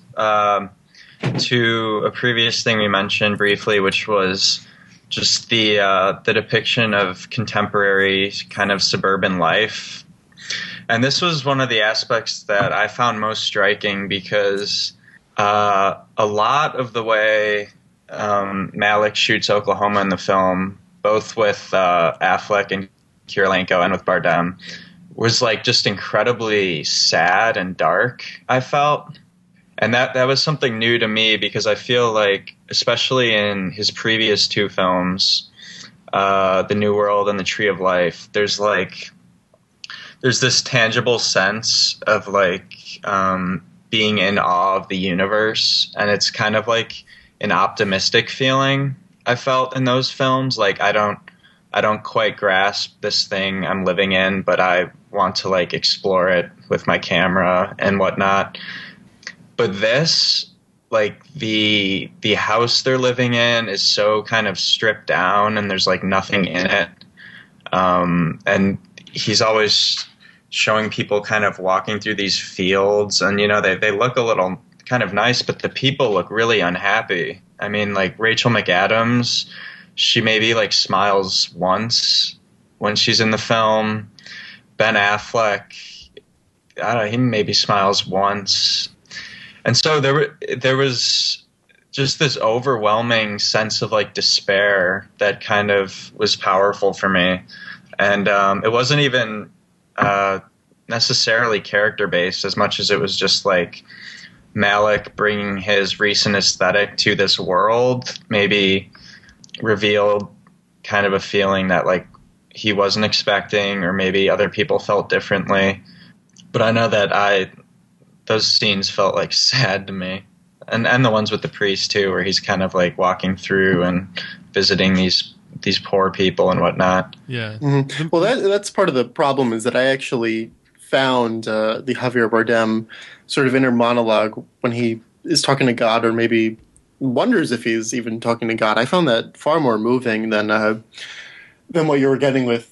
to a previous thing we mentioned briefly, which was just the depiction of contemporary kind of suburban life. And this was one of the aspects that I found most striking because a lot of the way Malick shoots Oklahoma in the film, both with Affleck and Kirilenko and with Bardem, was like just incredibly sad and dark, I felt. And that was something new to me because I feel like, especially in his previous two films, The New World and The Tree of Life, there's this tangible sense of like being in awe of the universe, and it's kind of like an optimistic feeling I felt in those films. Like I don't quite grasp this thing I'm living in, but I want to like explore it with my camera and whatnot. But this, like the house they're living in is so kind of stripped down and there's like nothing in it. And he's always showing people kind of walking through these fields, and you know, they look a little kind of nice, but the people look really unhappy. I mean, like Rachel McAdams, she maybe like smiles once when she's in the film. Ben Affleck, I don't know, he maybe smiles once. And so there was just this overwhelming sense of like despair that kind of was powerful for me. And it wasn't even necessarily character based as much as it was just like Malick bringing his recent aesthetic to this world maybe revealed kind of a feeling that like he wasn't expecting, or maybe other people felt differently. But I know that those scenes felt like sad to me. And the ones with the priest too, where he's kind of like walking through and visiting these poor people and whatnot. Yeah. Mm-hmm. Well, that's part of the problem, is that I actually found the Javier Bardem sort of inner monologue when he is talking to God, or maybe wonders if he's even talking to God. I found that far more moving than what you were getting with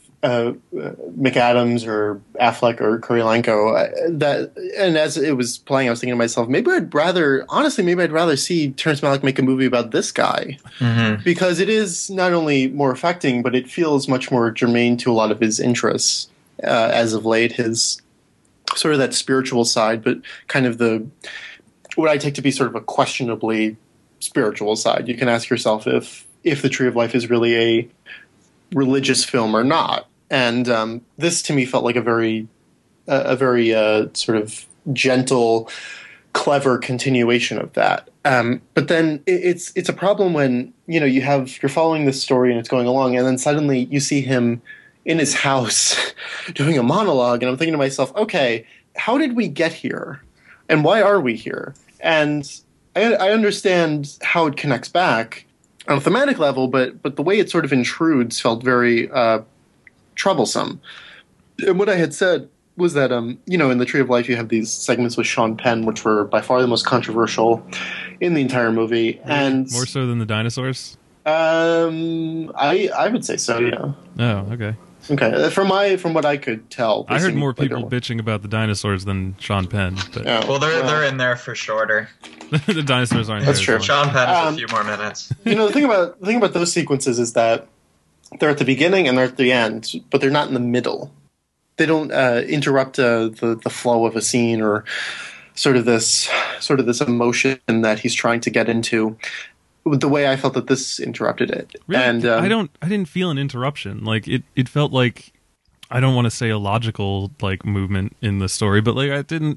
McAdams or Affleck or Kurylenko. And as it was playing, I was thinking to myself, maybe I'd rather see Terrence Malick make a movie about this guy, because it is not only more affecting, but it feels much more germane to a lot of his interests as of late. His sort of that spiritual side, but kind of what I take to be sort of a questionably spiritual side. You can ask yourself if The Tree of Life is really a religious film or not. And this to me felt like a very sort of gentle, clever continuation of that. But then it's a problem when you're following this story and it's going along, and then suddenly you see him in his house doing a monologue, and I'm thinking to myself, okay, how did we get here, and why are we here? And I understand how it connects back on a thematic level, but the way it sort of intrudes felt very troublesome. And what I had said was that, in The Tree of Life, you have these segments with Sean Penn, which were by far the most controversial in the entire movie. And more so than the dinosaurs? I would say so, yeah. Oh, okay. Okay, from what I could tell, I heard more people bitching about the dinosaurs than Sean Penn. But well, they're in there for shorter. The dinosaurs aren't. That's there true. Sean Penn is a few more minutes. The thing about those sequences is that they're at the beginning and they're at the end, but they're not in the middle. They don't interrupt the flow of a scene, or sort of this emotion that he's trying to get into. The way I felt that this interrupted it. Really? And I didn't feel an interruption. Like it felt like, I don't want to say a logical like movement in the story, but like I didn't.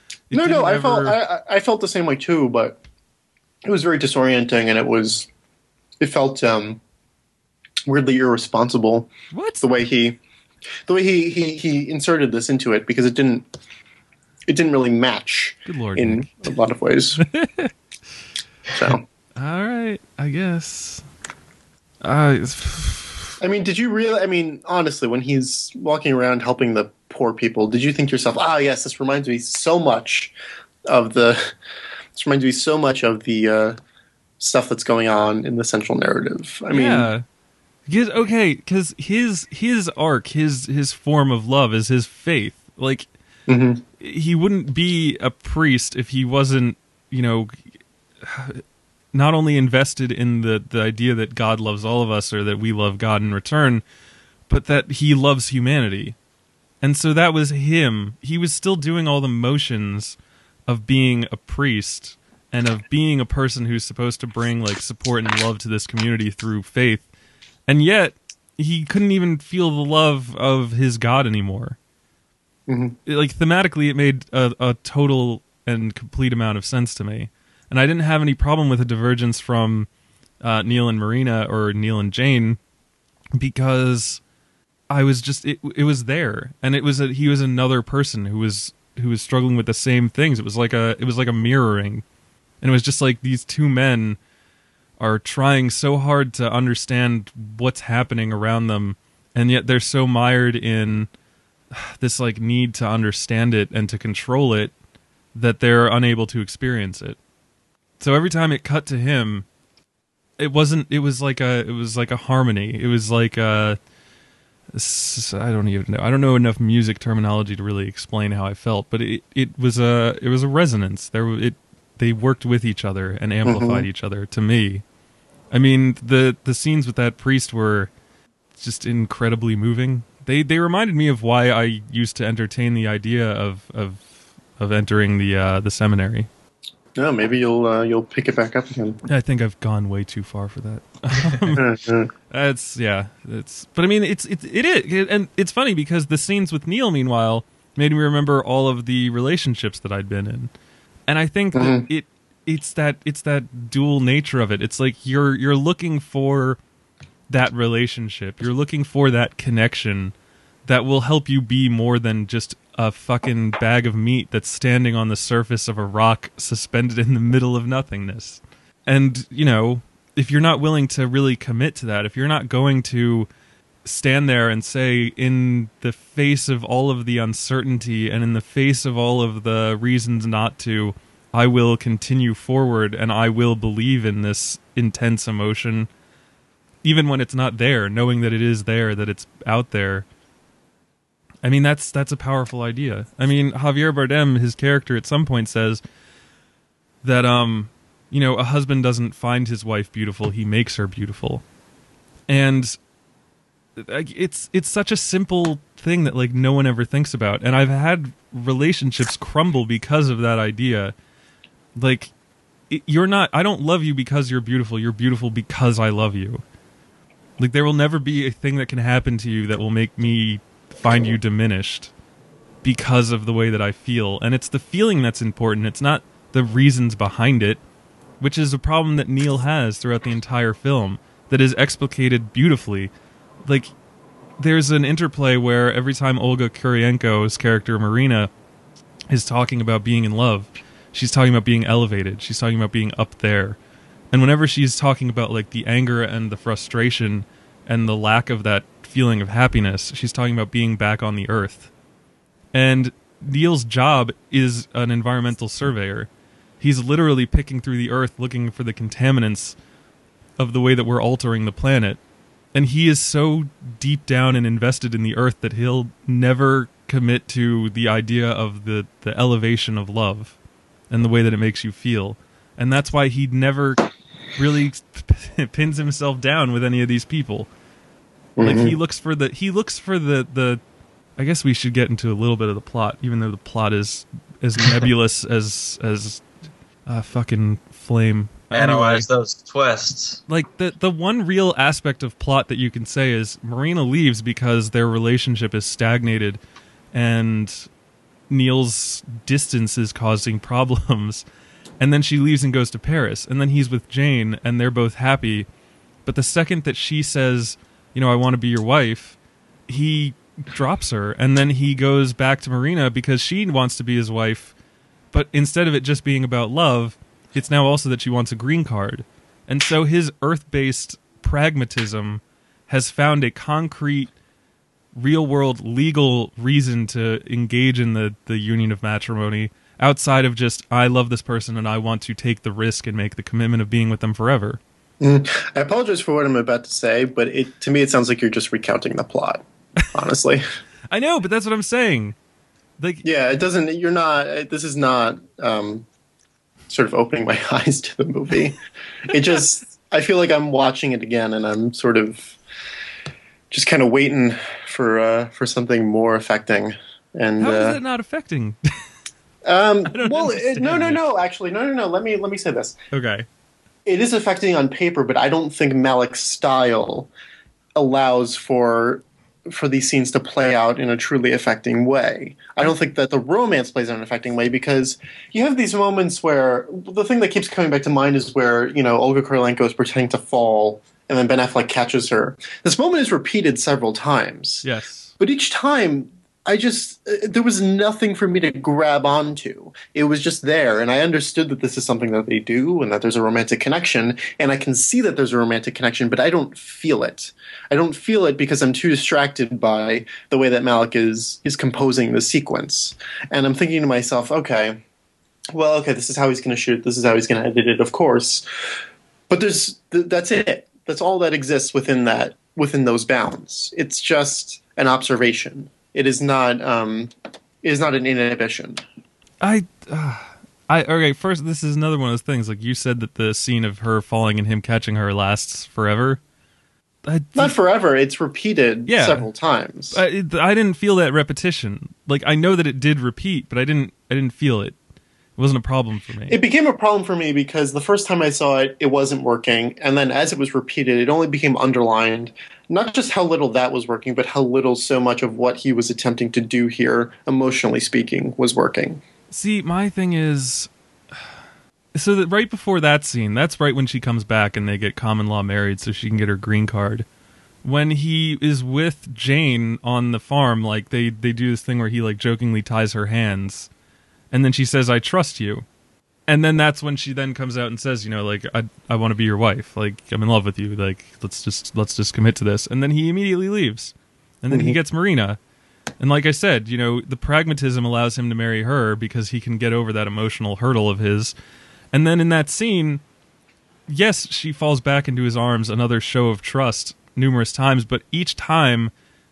I felt the same way too, but it was very disorienting, and it felt weirdly irresponsible. What? The way he inserted this into it, because it didn't really match. Good Lord, in Nick. a lot of ways. So. All right, I guess. Did you really? Honestly, when he's walking around helping the poor people, did you think to yourself, yes, this reminds me so much of the stuff that's going on in the central narrative? Yeah. Because his arc, his form of love is his faith. Like, he wouldn't be a priest if he wasn't, not only invested in the idea that God loves all of us, or that we love God in return, but that he loves humanity. And so that was him. He was still doing all the motions of being a priest and of being a person who's supposed to bring like support and love to this community through faith. And yet he couldn't even feel the love of his God anymore. Like thematically, it made a total and complete amount of sense to me. And I didn't have any problem with a divergence from Neil and Marina, or Neil and Jane, because I was just it was there, and he was another person who was struggling with the same things. It was like a mirroring, and it was just like these two men are trying so hard to understand what's happening around them, and yet they're so mired in this like need to understand it and to control it that they're unable to experience it. So every time it cut to him, it was like a harmony. It was like I don't even know. I don't know enough music terminology to really explain how I felt, but it was a resonance. they worked with each other and amplified each other. To me, I mean, the scenes with that priest were just incredibly moving. They reminded me of why I used to entertain the idea of entering the seminary. No, maybe you'll pick it back up again. I think I've gone way too far for that. But I mean, it is, and it's funny because the scenes with Neil, meanwhile, made me remember all of the relationships that I'd been in, and I think that it's that dual nature of it. It's like you're looking for that relationship, you're looking for that connection that will help you be more than just a fucking bag of meat that's standing on the surface of a rock suspended in the middle of nothingness. And, you know, if you're not willing to really commit to that, if you're not going to stand there and say, in the face of all of the uncertainty and in the face of all of the reasons not to, I will continue forward and I will believe in this intense emotion, even when it's not there, knowing that it is there, that it's out there. I mean, that's a powerful idea. I mean, Javier Bardem, his character at some point says that, you know, a husband doesn't find his wife beautiful, he makes her beautiful. And it's such a simple thing that, like, no one ever thinks about. And I've had relationships crumble because of that idea. Like, I don't love you because you're beautiful because I love you. Like, there will never be a thing that can happen to you that will make me find you diminished because of the way that I feel. And it's the feeling that's important. It's not the reasons behind it, which is a problem that Neil has throughout the entire film that is explicated beautifully. Like, there's an interplay where every time Olga Kurylenko's character Marina is talking about being in love, she's talking about being elevated. She's talking about being up there. And whenever she's talking about, like, the anger and the frustration and the lack of that feeling of happiness, she's talking about being back on the earth. And Neil's job is an environmental surveyor. He's literally picking through the earth looking for the contaminants of the way that we're altering the planet. And he is so deep down and invested in the earth that he'll never commit to the idea of the elevation of love and the way that it makes you feel. And that's why he never really pins himself down with any of these people. Like, he looks for the I guess we should get into a little bit of the plot, even though the plot is as nebulous as fucking flame. Analyze those twists. Like, the one real aspect of plot that you can say is Marina leaves because their relationship is stagnated and Neil's distance is causing problems. And then she leaves and goes to Paris. And then he's with Jane and they're both happy. But the second that she says, you know, I want to be your wife, he drops her. And then he goes back to Marina because she wants to be his wife. But instead of it just being about love, it's now also that she wants a green card. And so his earth-based pragmatism has found a concrete, real-world, legal reason to engage in the union of matrimony outside of just, I love this person and I want to take the risk and make the commitment of being with them forever. I apologize for what I'm about to say, but to me it sounds like you're just recounting the plot, honestly. I know, but that's what I'm saying. Like, yeah, it doesn't. You're not. This is not sort of opening my eyes to the movie. It just. I feel like I'm watching it again, and I'm sort of just kind of waiting for something more affecting. And how is that not affecting? Well, no. Actually, no. Let me say this. Okay. It is affecting on paper, but I don't think Malick's style allows for these scenes to play out in a truly affecting way. I don't think that the romance plays out in an affecting way because you have these moments where the thing that keeps coming back to mind is where, you know, Olga Kurylenko is pretending to fall and then Ben Affleck catches her. This moment is repeated several times. Yes. But each time, there was nothing for me to grab onto. It was just there, and I understood that this is something that they do and that there's a romantic connection, and I can see that there's a romantic connection, but I don't feel it. I don't feel it because I'm too distracted by the way that Malick is composing the sequence. And I'm thinking to myself, okay, this is how he's going to shoot, this is how he's going to edit it, of course. But that's it. That's all that exists within those bounds. It's just an observation. It is not an inhibition. I Okay, first, this is another one of those things. Like, you said that the scene of her falling and him catching her lasts forever. Not forever. It's repeated several times. I didn't feel that repetition. Like, I know that it did repeat, but I didn't feel it. It wasn't a problem for me. It became a problem for me because the first time I saw it, it wasn't working. And then as it was repeated, it only became underlined. Not just how little that was working, but how little so much of what he was attempting to do here, emotionally speaking, was working. See, my thing is... So that right before that scene, that's right when she comes back and they get common law married so she can get her green card. When he is with Jane on the farm, like, they do this thing where he, like, jokingly ties her hands. And then she says, "I trust you." And then that's when she then comes out and says, you know, like, I want to be your wife. Like, I'm in love with you. Like, let's just commit to this. And then he immediately leaves. And then he gets Marina. And like I said, you know, the pragmatism allows him to marry her because he can get over that emotional hurdle of his. And then in that scene, yes, she falls back into his arms, another show of trust numerous times, but each time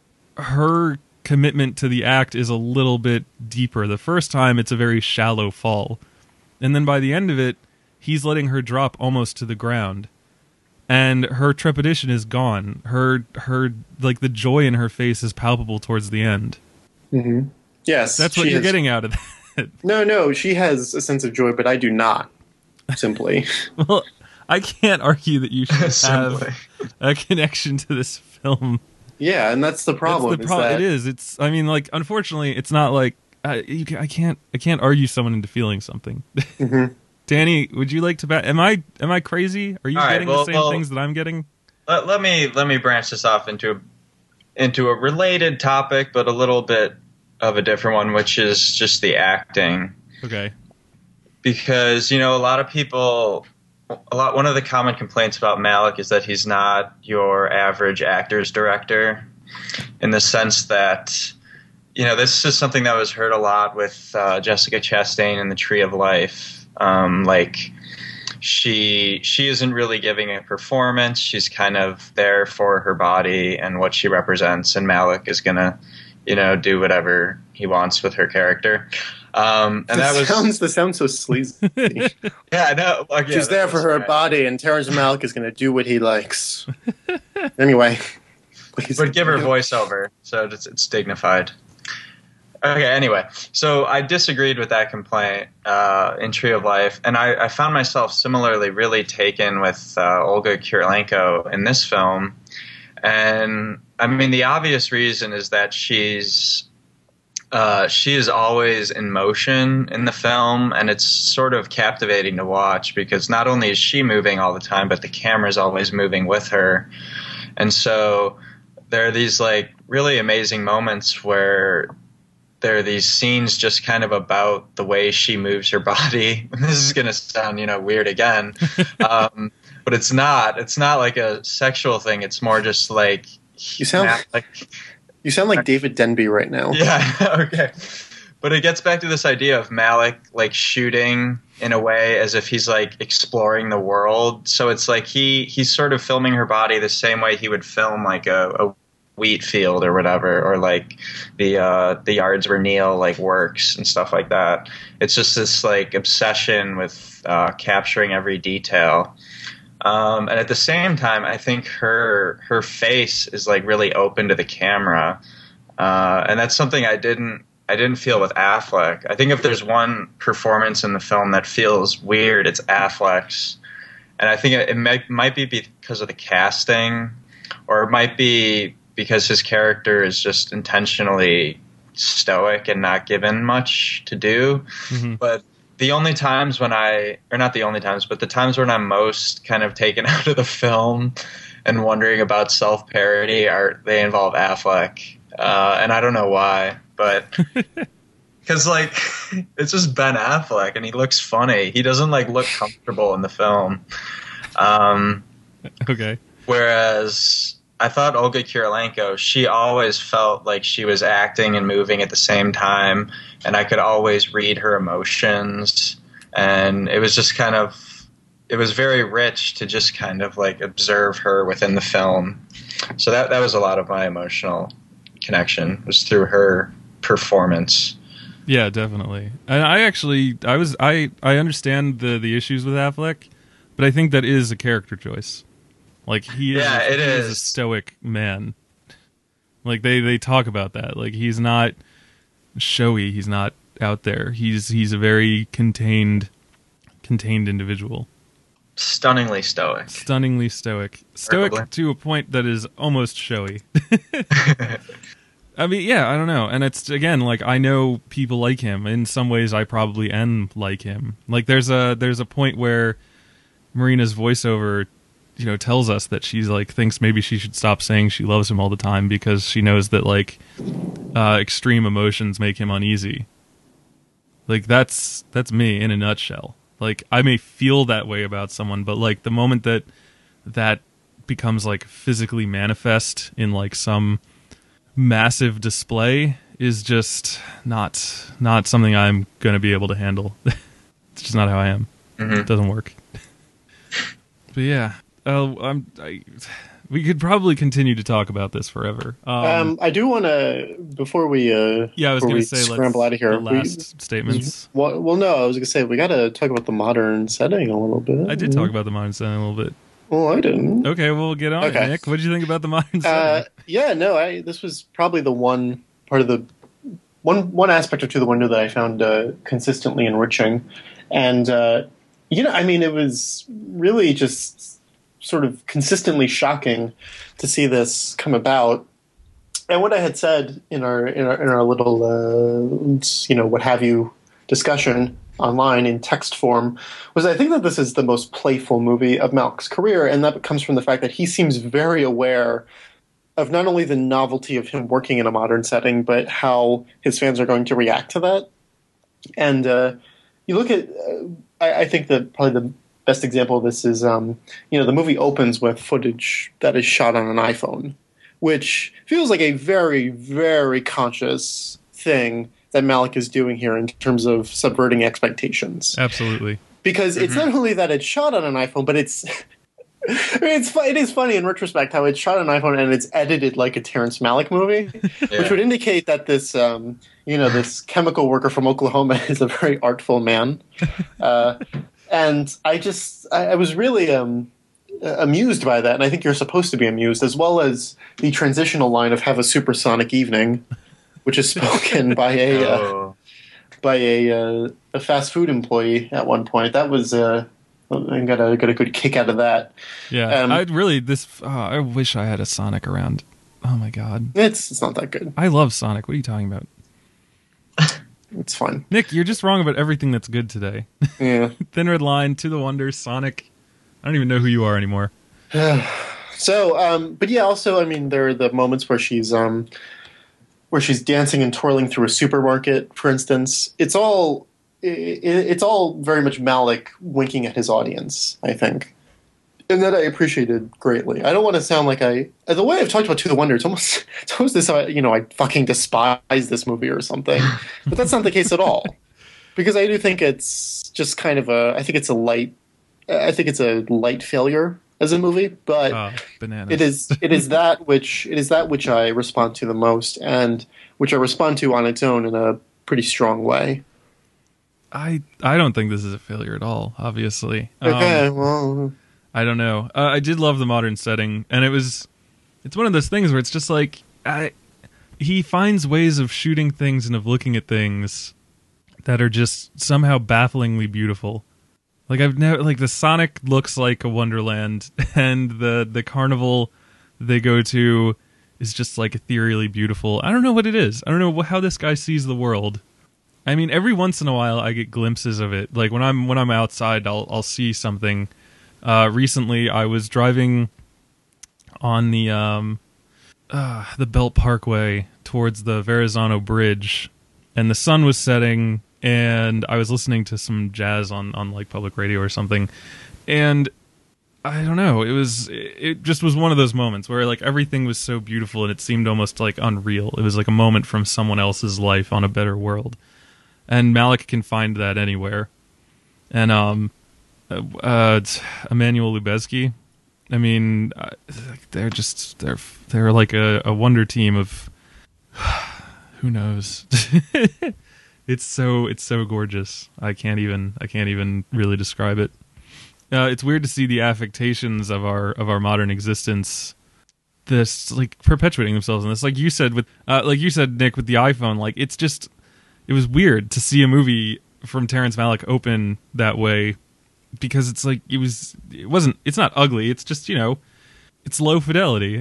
her commitment to the act is a little bit deeper. The first time, it's a very shallow fall. And then by the end of it, he's letting her drop almost to the ground. And her trepidation is gone. Her like, the joy in her face is palpable towards the end. Mm-hmm. Yes. That's what you're getting out of that. No, she has a sense of joy, but I do not, simply. Well, I can't argue that you should have a connection to this film. Yeah, and that's the problem. It is. It's. I mean, like, unfortunately, it's not like I can't argue someone into feeling something. Mm-hmm. Danny, would you like to? Am I crazy? Are you getting the same things that I'm getting? Let me branch this off into a related topic, but a little bit of a different one, which is just the acting. Okay. Because, you know, one of the common complaints about Malick is that he's not your average actor's director, in the sense that, you know, this is something that was heard a lot with Jessica Chastain in The Tree of Life. Like, she isn't really giving a performance. She's kind of there for her body and what she represents, and Malick is gonna, you know, do whatever he wants with her character. And that sounds so sleazy. Yeah, I know. Like, she's there for her body, and Terrence Malick is going to do what he likes. Anyway, but give her voiceover, so it's dignified. Okay, anyway, so I disagreed with that complaint in Tree of Life, and I found myself similarly really taken with Olga Kurylenko in this film. And I mean, the obvious reason is that she is always in motion in the film, and it's sort of captivating to watch because not only is she moving all the time, but the camera's always moving with her. And so there are these, like, really amazing moments where there are these scenes just kind of about the way she moves her body. This is going to sound, you know, weird again. But it's not like a sexual thing. It's more just like, you sound like David Denby right now. Yeah, okay. But it gets back to this idea of Malick, like, shooting in a way as if he's, like, exploring the world. So it's like he's sort of filming her body the same way he would film, like, a wheat field or whatever, or, like, the yards where Neil, like, works and stuff like that. It's just this, like, obsession with capturing every detail. And at the same time, I think her face is, like, really open to the camera, and that's something I didn't feel with Affleck. I think if there's one performance in the film that feels weird, it's Affleck's, and I think it might be because of the casting, or it might be because his character is just intentionally stoic and not given much to do. Mm-hmm. But the only times when the times when I'm most kind of taken out of the film and wondering about self-parody they involve Affleck. And I don't know why, but because, like, it's just Ben Affleck and he looks funny. He doesn't, like, look comfortable in the film. Okay. Whereas I thought Olga Kurylenko, she always felt like she was acting and moving at the same time, and I could always read her emotions, and it was just kind of, it was very rich to just kind of, like, observe her within the film. So that was a lot of my emotional connection, was through her performance. Yeah, definitely. And I understand the issues with Affleck, but I think that is a character choice. Like he is, he is a stoic man. Like they talk about that. Like he's not showy. He's not out there. He's a very contained individual. Stunningly stoic. Stoic to a point that is almost showy. I mean, yeah, I don't know. And it's, again, like, I know people like him. In some ways, I probably am like him. Like, there's a point where Marina's voiceover, you know, tells us that she's, like, thinks maybe she should stop saying she loves him all the time because she knows that, like, extreme emotions make him uneasy. Like, that's me in a nutshell. Like, I may feel that way about someone, but, like, the moment that becomes, like, physically manifest in, like, some massive display is just not something I'm going to be able to handle. It's just not how I am. Mm-hmm. It doesn't work. But yeah, we could probably continue to talk about this forever. I do want to, before we I was going to say, scramble out of here. Last statements. Well, no, I was going to say we got to talk about the modern setting a little bit. I did talk about the modern setting a little bit. Well, I didn't. Okay, well, get on it, Nick. What did you think about the modern setting? This was probably the one part of the one aspect or two of the window that I found consistently enriching, and it was really just sort of consistently shocking to see this come about. And what I had said in our little what have you discussion online in text form was I think that this is the most playful movie of Malick's career, and that comes from the fact that he seems very aware of not only the novelty of him working in a modern setting, but how his fans are going to react to that. And you look at, I think that probably the best example of this is, the movie opens with footage that is shot on an iPhone, which feels like a very, very conscious thing that Malick is doing here in terms of subverting expectations. Absolutely. Because it's not only that it's shot on an iPhone, but it is funny in retrospect how it's shot on an iPhone and it's edited like a Terrence Malick movie, which would indicate that this, this chemical worker from Oklahoma is a very artful man. And I was really amused by that, and I think you're supposed to be amused, as well as the transitional line of "Have a supersonic evening," which is spoken by a fast food employee at one point. That was I got a good kick out of that. Yeah, I wish I had a Sonic around. Oh my god, it's not that good. I love Sonic. What are you talking about? It's fun. Nick, you're just wrong about everything that's good today. Yeah. Thin Red Line, To the Wonders, Sonic. I don't even know who you are anymore. But yeah, also, I mean, there are the moments where she's dancing and twirling through a supermarket, for instance. It's all very much Malick winking at his audience, I think. And that I appreciated greatly. I don't want to sound like the way I've talked about To the Wonder, it's almost this, I fucking despise this movie or something. But that's not the case at all. Because I do think it's just kind of I think it's a light failure as a movie, but bananas. it is that which I respond to the most, and which I respond to on its own in a pretty strong way. I don't think this is a failure at all, obviously. Okay, well, I don't know. I did love the modern setting, and it's one of those things where it's just like he finds ways of shooting things and of looking at things that are just somehow bafflingly beautiful. Like the Sonic looks like a wonderland, and the carnival they go to is just like ethereally beautiful. I don't know what it is. I don't know how this guy sees the world. I mean, every once in a while I get glimpses of it. Like when I'm outside, I'll see something. Recently, I was driving on the Belt Parkway towards the Verrazano Bridge, and the sun was setting, and I was listening to some jazz on like public radio or something, and I don't know, it just was one of those moments where like everything was so beautiful and it seemed almost like unreal. It was like a moment from someone else's life on a better world, and Malick can find that anywhere. And Emmanuel Lubezki, I mean, they're like a wonder team of who knows. It's so gorgeous. I can't even really describe it. It's weird to see the affectations of our modern existence, this like perpetuating themselves in this. Like you said, Nick, with the iPhone, like it was weird to see a movie from Terrence Malick open that way, because it's like it's not ugly. It's just, it's low fidelity.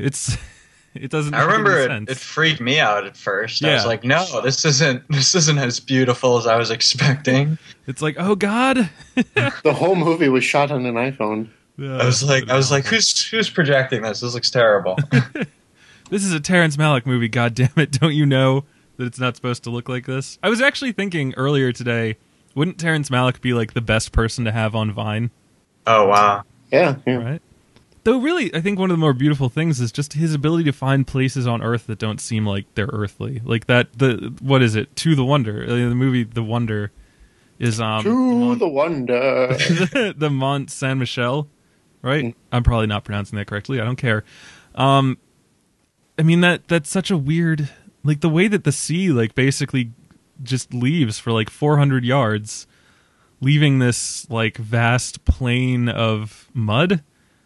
It doesn't. I remember make any sense. it freaked me out at first. Yeah. I was like, no, this isn't as beautiful as I was expecting. It's like, oh God. The whole movie was shot on an iPhone. I was like, who's projecting this? This looks terrible. This is a Terrence Malick movie. God damn it! Don't you know that it's not supposed to look like this? I was actually thinking earlier today, wouldn't Terrence Malick be like the best person to have on Vine? Oh wow. Yeah. Right. Though really, I think one of the more beautiful things is just his ability to find places on Earth that don't seem like they're earthly. Like that, what is it? To the Wonder. The movie The Wonder is To the Wonder. the Mont Saint Michel, right? I'm probably not pronouncing that correctly. I don't care. I mean that's such a weird, like the way that the sea like basically just leaves for like 400 yards, leaving this like vast plain of mud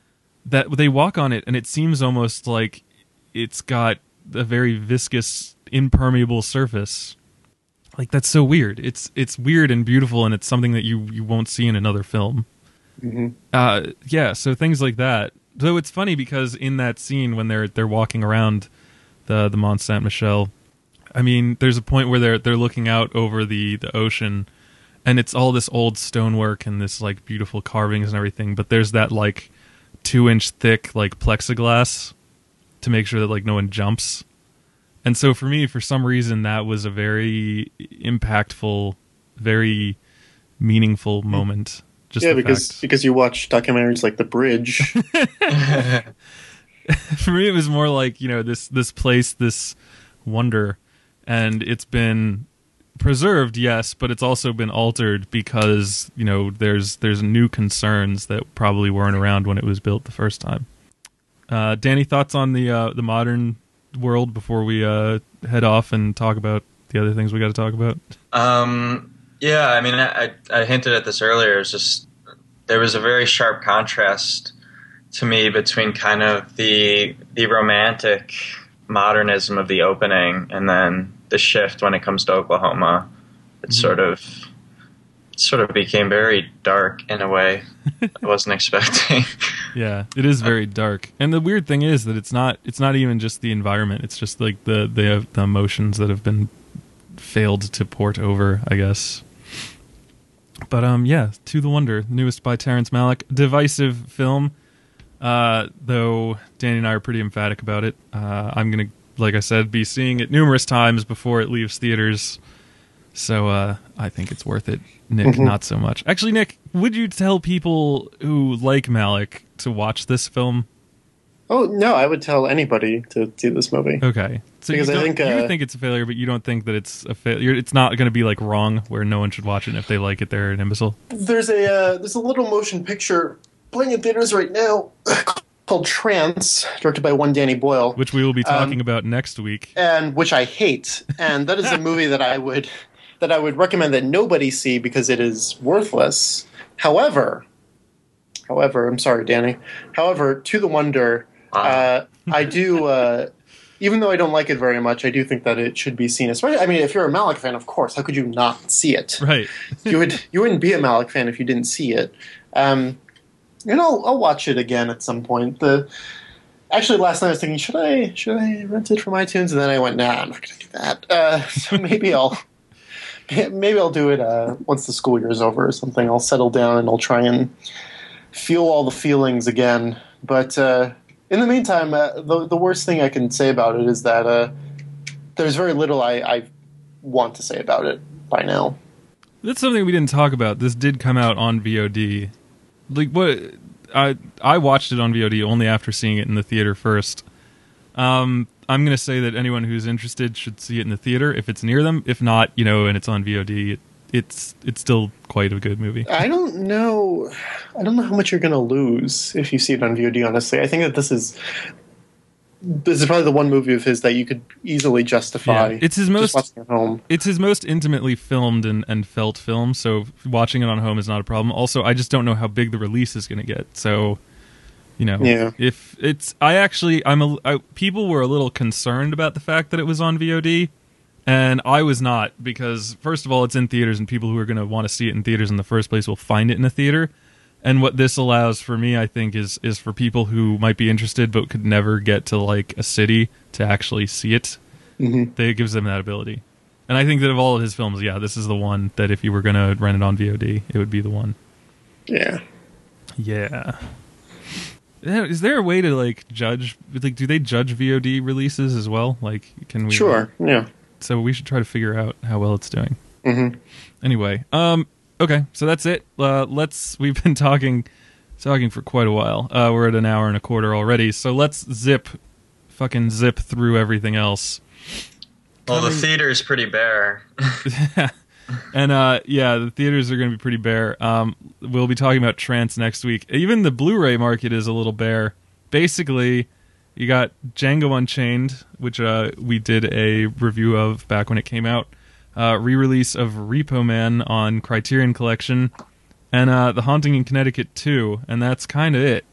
that they walk on it, and it seems almost like it's got a very viscous, impermeable surface. Like that's so weird. It's weird and beautiful, and it's something that you won't see in another film. Mm-hmm. Yeah, so things like that. Though it's funny because in that scene when they're walking around the Mont Saint Michel, I mean, there's a point where they're looking out over the ocean, and it's all this old stonework and this like beautiful carvings and everything. But there's that like 2-inch thick like plexiglass to make sure that like no one jumps. And so for me, for some reason, that was a very impactful, very meaningful moment. Just because you watch documentaries like The Bridge. For me, it was more like, this place, this wonder, and it's been preserved, yes, but it's also been altered because there's new concerns that probably weren't around when it was built the first time. Danny, thoughts on the modern world before we head off and talk about the other things we got to talk about? Yeah, I mean, I hinted at this earlier. It's just there was a very sharp contrast to me between kind of the romantic modernism of the opening and then the shift when it comes to Oklahoma. It sort of became very dark in a way I wasn't expecting. Yeah, it is very dark. And the weird thing is that it's not even just the environment. It's just like the emotions that have been failed to port over, I guess. But yeah, To the Wonder, newest by Terrence Malick, divisive film. Though Danny and I are pretty emphatic about it. I'm gonna, like I said, be seeing it numerous times before it leaves theaters. So I think it's worth it. Nick, not so much. Actually, Nick, would you tell people who like Malick to watch this film? Oh, no, I would tell anybody to see this movie. Okay. So because you I think it's a failure, but you don't think that it's a failure. It's not going to be like wrong where no one should watch it, and if they like it, they're an imbecile. There's a little motion picture playing in theaters right now called Trance, directed by one Danny Boyle. Which we will be talking about next week. And which I hate. And that is a movie that I would recommend that nobody see because it is worthless. However, I'm sorry, Danny. However, To the Wonder, I do, even though I don't like it very much, I do think that it should be seen. Especially, I mean, if you're a Malick fan, of course, how could you not see it? Right. You wouldn't be a Malick fan if you didn't see it. And I'll watch it again at some point. Actually, last night I was thinking, should I rent it from iTunes? And then I went, nah, I'm not going to do that. So maybe I'll do it once the school year is over or something. I'll settle down and I'll try and feel all the feelings again. But in the meantime, the worst thing I can say about it is that there's very little I want to say about it by now. That's something we didn't talk about. This did come out on VOD. Like what? I watched it on VOD only after seeing it in the theater first. I'm going to say that anyone who's interested should see it in the theater if it's near them. If not, and it's on VOD, it's still quite a good movie. I don't know how much you're going to lose if you see it on VOD, honestly. I think that this is this is probably the one movie of his that you could easily justify. Yeah, it's his just most watching at home. It's his most intimately filmed and felt film, so watching it on home is not a problem. Also, I just don't know how big the release is going to get. So, Yeah. if it's, people were a little concerned about the fact that it was on VOD, and I was not, because first of all, it's in theaters, and people who are going to want to see it in theaters in the first place will find it in a theater. And what this allows for me, I think, is for people who might be interested but could never get to like a city to actually see it. Mm-hmm. It gives them that ability. And I think that of all of his films, yeah, this is the one that if you were going to rent it on VOD, it would be the one. Yeah. Yeah. Is there a way to like judge? Like, do they judge VOD releases as well? Like, can we? Sure. Yeah. So we should try to figure out how well it's doing. Mm-hmm. Anyway, okay, so that's it. We've been talking for quite a while. We're at an hour and a quarter already, so let's zip through everything else. Well, the theater is pretty bare. And the theaters are going to be pretty bare. We'll be talking about Trance next week. Even the Blu-ray market is a little bare. Basically, you got Django Unchained, which we did a review of back when it came out. Re-release of Repo Man on Criterion Collection, and The Haunting in Connecticut 2, and that's kind of it.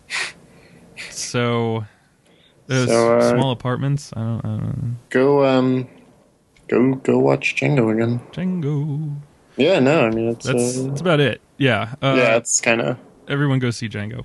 So, those small apartments. I don't know. Go watch Django again. Django. Yeah, no, I mean That's about it. Yeah. Yeah, it's kind of. Everyone go see Django.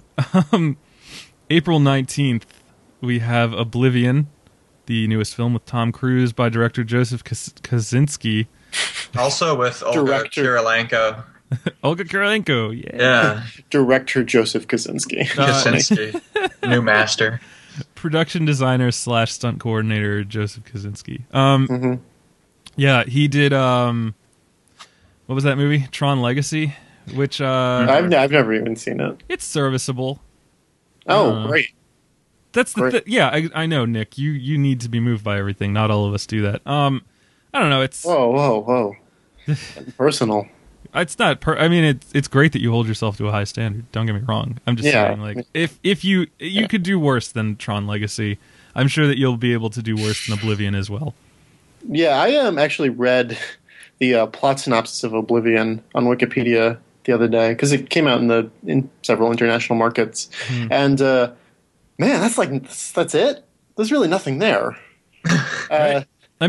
April 19th, we have Oblivion, the newest film with Tom Cruise by director Joseph Kosinski. Also with Olga Kurylenko. Olga Kurylenko, yeah. Yeah. Director Joseph Kosinski. Kosinski. New master. Production designer / stunt coordinator Joseph Kosinski. Mm-hmm. Yeah, he did, what was that movie? Tron Legacy? Which, I've never even seen it. it's serviceable. Oh, great. That's the yeah, I know, Nick. You need to be moved by everything. Not all of us do that. I don't know. It's Whoa. Personal. It's not. I mean, it's great that you hold yourself to a high standard. Don't get me wrong. I'm just saying, like, if you could do worse than Tron Legacy, I'm sure that you'll be able to do worse than Oblivion as well. Yeah, I actually read the plot synopsis of Oblivion on Wikipedia the other day because it came out in several international markets, and man, that's it. There's really nothing there. Right.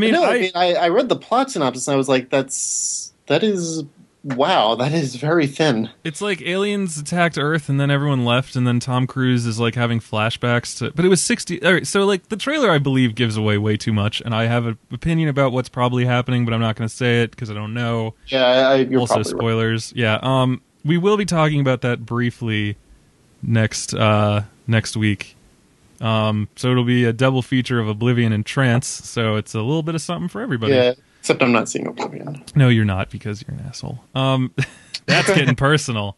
I read the plot synopsis and I was like, that is very thin. It's like aliens attacked Earth and then everyone left, and then Tom Cruise is like having flashbacks to. But it was 60. All right, so like the trailer, I believe, gives away way too much, and I have an opinion about what's probably happening, but I'm not going to say it because I don't know. Yeah, you're also probably spoilers. Right. Yeah, we will be talking about that briefly next week. So it'll be a double feature of Oblivion and Trance. So it's a little bit of something for everybody. Yeah. Except I'm not seeing Oblivion. No, you're not, because you're an asshole. That's getting personal.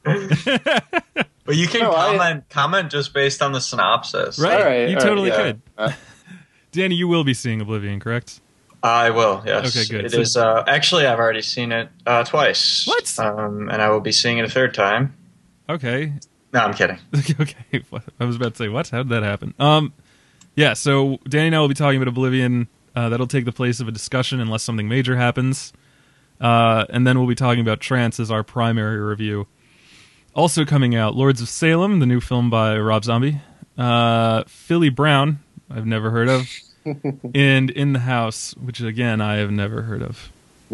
But you can comment just based on the synopsis. Right. You totally could. Danny, you will be seeing Oblivion, correct? I will, yes. Okay, good. It is, actually, I've already seen it twice. What? And I will be seeing it a third time. Okay. No, I'm kidding. Okay. I was about to say, what? How did that happen? Yeah, so Danny and I will be talking about Oblivion. That'll take the place of a discussion unless something major happens. And then we'll be talking about Trance as our primary review. Also coming out, Lords of Salem, the new film by Rob Zombie. Philly Brown, I've never heard of. And In the House, which again, I have never heard of.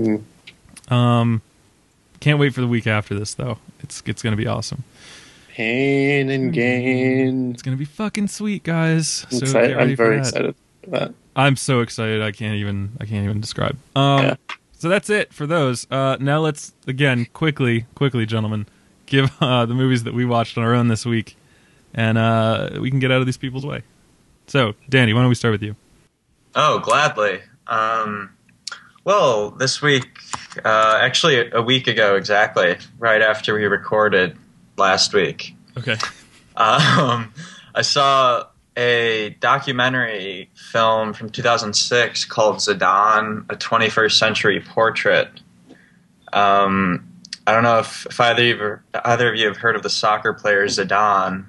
Can't wait for the week after this, though. It's going to be awesome. Pain and Gain. It's going to be fucking sweet, guys. So I'm very excited for that. I'm so excited. I can't even describe. So that's it for those. Now let's again quickly, gentlemen, give the movies that we watched on our own this week, and we can get out of these people's way. So, Danny, why don't we start with you? Oh, gladly. Well, this week, actually a week ago exactly, right after we recorded last week. Okay. I saw a documentary film from 2006 called Zidane, a 21st Century Portrait. I don't know if either of you have heard of the soccer player Zidane.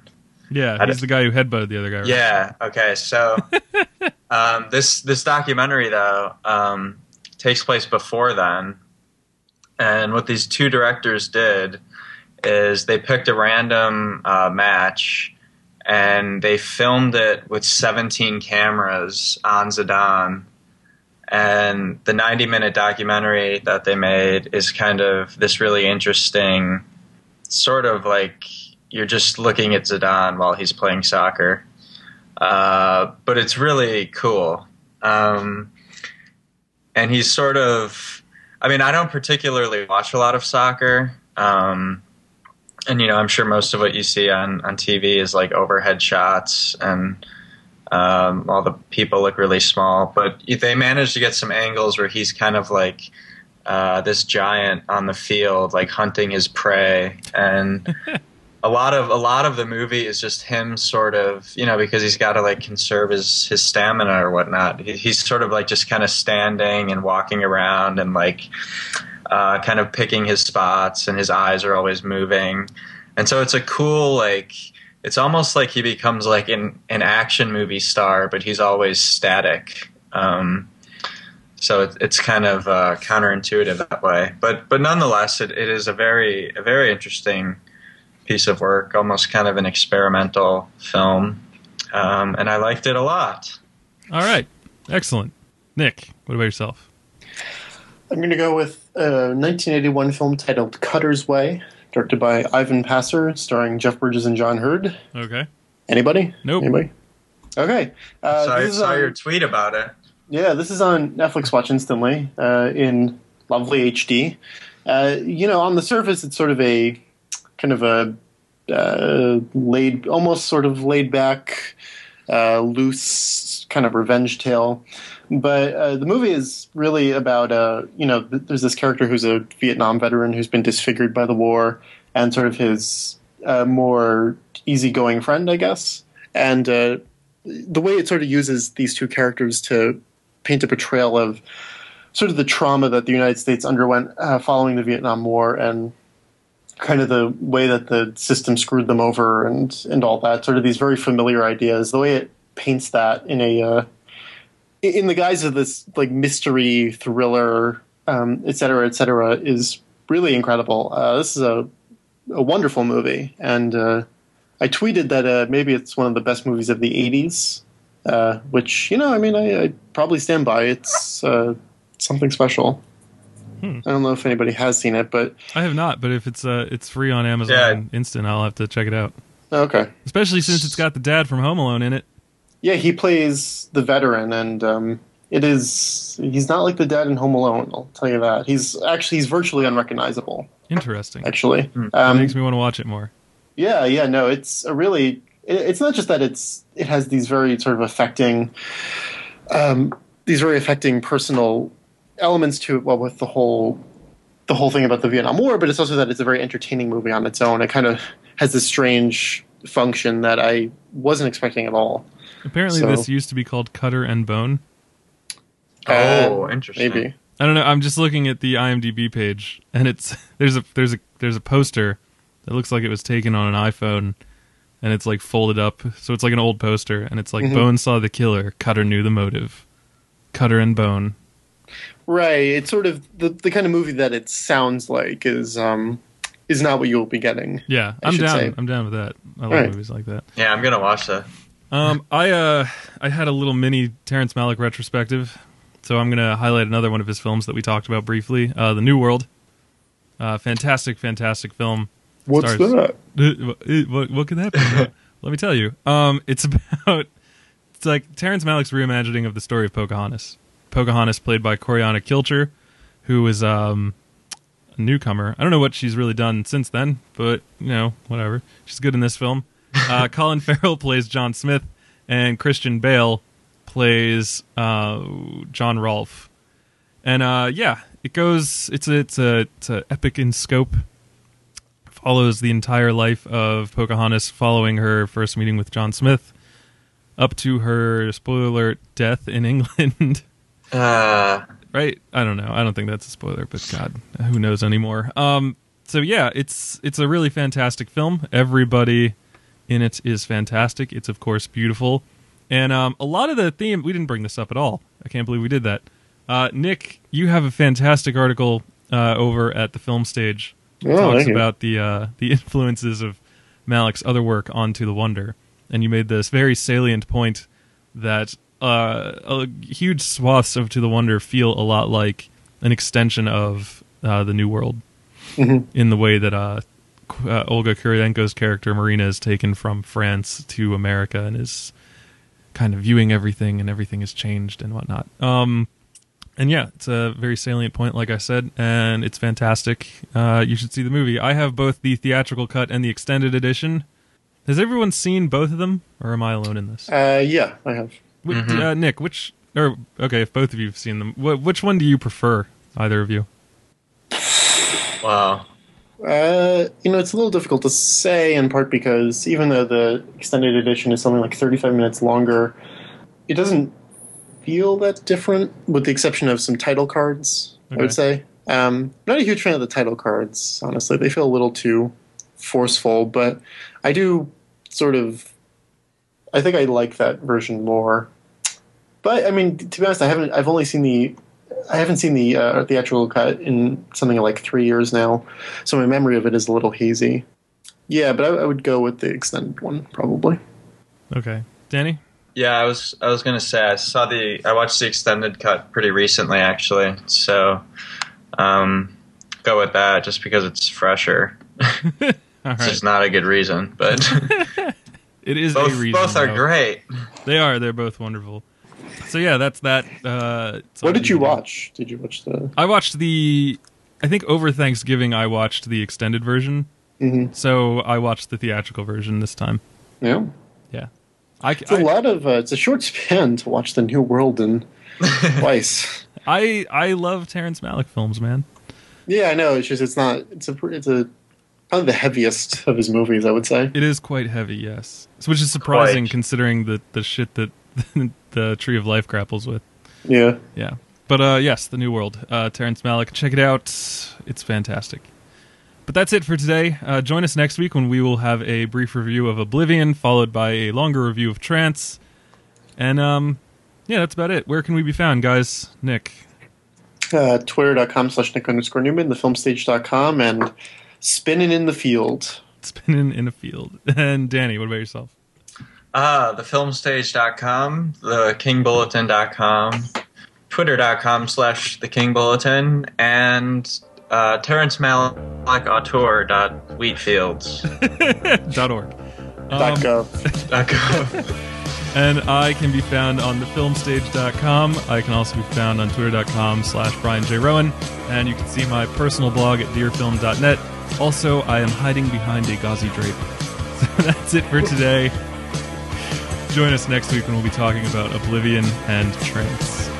Yeah, he's the guy who headbutted the other guy. Right? Yeah. Okay. So this documentary though takes place before then, and what these two directors did is they picked a random match and they filmed it with 17 cameras on Zidane. And the 90-minute documentary that they made is kind of this really interesting, sort of like you're just looking at Zidane while he's playing soccer. But it's really cool. And he's sort of, I mean, I don't particularly watch a lot of soccer. And, I'm sure most of what you see on TV is like overhead shots and all the people look really small. But they managed to get some angles where he's kind of like this giant on the field, like hunting his prey. And a lot of the movie is just him sort of, because he's got to like conserve his stamina or whatnot. He's sort of like just kind of standing and walking around and like kind of picking his spots, and his eyes are always moving. And so it's a cool, like, it's almost like he becomes like an action movie star, but he's always static. So it's kind of counterintuitive that way. But nonetheless, it is a very interesting piece of work, almost kind of an experimental film. And I liked it a lot. All right. Excellent. Nick, what about yourself? I'm going to go with a 1981 film titled Cutter's Way, directed by Ivan Passer, starring Jeff Bridges and John Hurd. Okay. Anybody? Nope. Anybody? Okay. I saw your tweet about it. Yeah, this is on Netflix Watch Instantly in lovely HD. On the surface, it's sort of a kind of a almost sort of laid back, loose kind of revenge tale. But the movie is really about, there's this character who's a Vietnam veteran who's been disfigured by the war, and sort of his more easygoing friend, I guess. And the way it sort of uses these two characters to paint a portrayal of sort of the trauma that the United States underwent following the Vietnam War, and kind of the way that the system screwed them over and all that, sort of these very familiar ideas. The way it paints that in the guise of this like mystery thriller, et cetera, is really incredible. This is a wonderful movie, and I tweeted that maybe it's one of the best movies of the 80s, which, I probably stand by. It's something special. I don't know if anybody has seen it, but I have not. But if it's free on Amazon Instant, I'll have to check it out. Okay. Especially since it's got the dad from Home Alone in it. Yeah, he plays the veteran, and he's not like the dad in Home Alone, I'll tell you that. He's virtually unrecognizable. Interesting. Actually. That makes me want to watch it more. Yeah, no, it's it's not just that it has these very sort of affecting personal elements to it, with the whole thing about the Vietnam War, but it's also that it's a very entertaining movie on its own. It kind of has this strange function that I wasn't expecting at all. Apparently, this used to be called Cutter and Bone. Oh, interesting. Maybe. I don't know. I'm just looking at the IMDb page, and there's a poster that looks like it was taken on an iPhone, and it's like folded up, so it's like an old poster, and it's like Bone saw the killer, Cutter knew the motive. Cutter and Bone. Right. It's sort of the kind of movie that it sounds like is not what you'll be getting. Yeah, I'm down. I'm down with that. I love movies like that. Yeah, I'm gonna watch that. I had a little mini Terrence Malick retrospective, so I'm gonna highlight another one of his films that we talked about briefly. The New World. Fantastic film. What's that? What could that be about? Let me tell you. It's like Terrence Malick's reimagining of the story of Pocahontas. Pocahontas, played by Coriana Kilcher, who is a newcomer. I don't know what she's really done since then, but whatever. She's good in this film. Colin Farrell plays John Smith, and Christian Bale plays John Rolfe. And it goes. It's a epic in scope. Follows the entire life of Pocahontas, following her first meeting with John Smith, up to her, spoiler alert, death in England. Right? I don't know. I don't think that's a spoiler, but God, who knows anymore. So yeah, it's a really fantastic film. Everybody in it is fantastic. It's, of course, beautiful. And a lot of the theme, we didn't bring this up at all. I can't believe we did that. Nick, you have a fantastic article over at the Film Stage. Talks about the influences of Malick's other work onto The Wonder. And you made this very salient point that huge swaths of To the Wonder feel a lot like an extension of The New World, in the way that Olga Kurylenko's character Marina is taken from France to America and is kind of viewing everything, and everything has changed and whatnot. And yeah, it's a very salient point, like I said, and it's fantastic. You should see the movie. I have both the theatrical cut and the extended edition. Has everyone seen both of them, or am I alone in this? Yeah, I have. Nick, if both of you have seen them, which one do you prefer, either of you? Wow. It's a little difficult to say, in part because even though the extended edition is something like 35 minutes longer, it doesn't feel that different, with the exception of some title cards, I would say. Not a huge fan of the title cards, honestly. They feel a little too forceful, but I do I think I like that version more. But, I mean, to be honest, I haven't seen the theatrical cut in something like 3 years now, so my memory of it is a little hazy. Yeah, but I would go with the extended one, probably. Okay. Danny? Yeah, I was gonna say I watched the extended cut pretty recently, actually. So, go with that just because it's fresher. It's just not a good reason, but it is both, a reason. Both are great. They are. They're both wonderful. So yeah, that's that. What did you watch? Did you watch the? I watched I think over Thanksgiving I watched the extended version. Mm-hmm. So I watched the theatrical version this time. Yeah. Yeah. It's a short span to watch The New World in twice. I love Terrence Malick films, man. Yeah, I know. It's probably the heaviest of his movies, I would say. It is quite heavy, yes. Which is surprising considering the shit that the Tree of Life grapples with. Yeah. Yeah. But yes, The New World. Terrence Malick. Check it out. It's fantastic. But that's it for today. Join us next week when we will have a brief review of Oblivion, followed by a longer review of Trance. And yeah, that's about it. Where can we be found, guys? Nick? Twitter.com/Nick_Newman, thefilmstage.com, and Spinning in the Field. Spinning in a Field. And Danny, what about yourself? Thefilmstage.com, thekingbulletin.com, twitter.com/thekingbulletin, and Terrence Malick auteur.wheatfields.org. .gov. And I can be found on thefilmstage.com. I can also be found on twitter.com/Brian J. Rowan. And you can see my personal blog at dearfilm.net. Also, I am hiding behind a gauzy drape. So that's it for today. Join us next week when we'll be talking about Oblivion and Trance.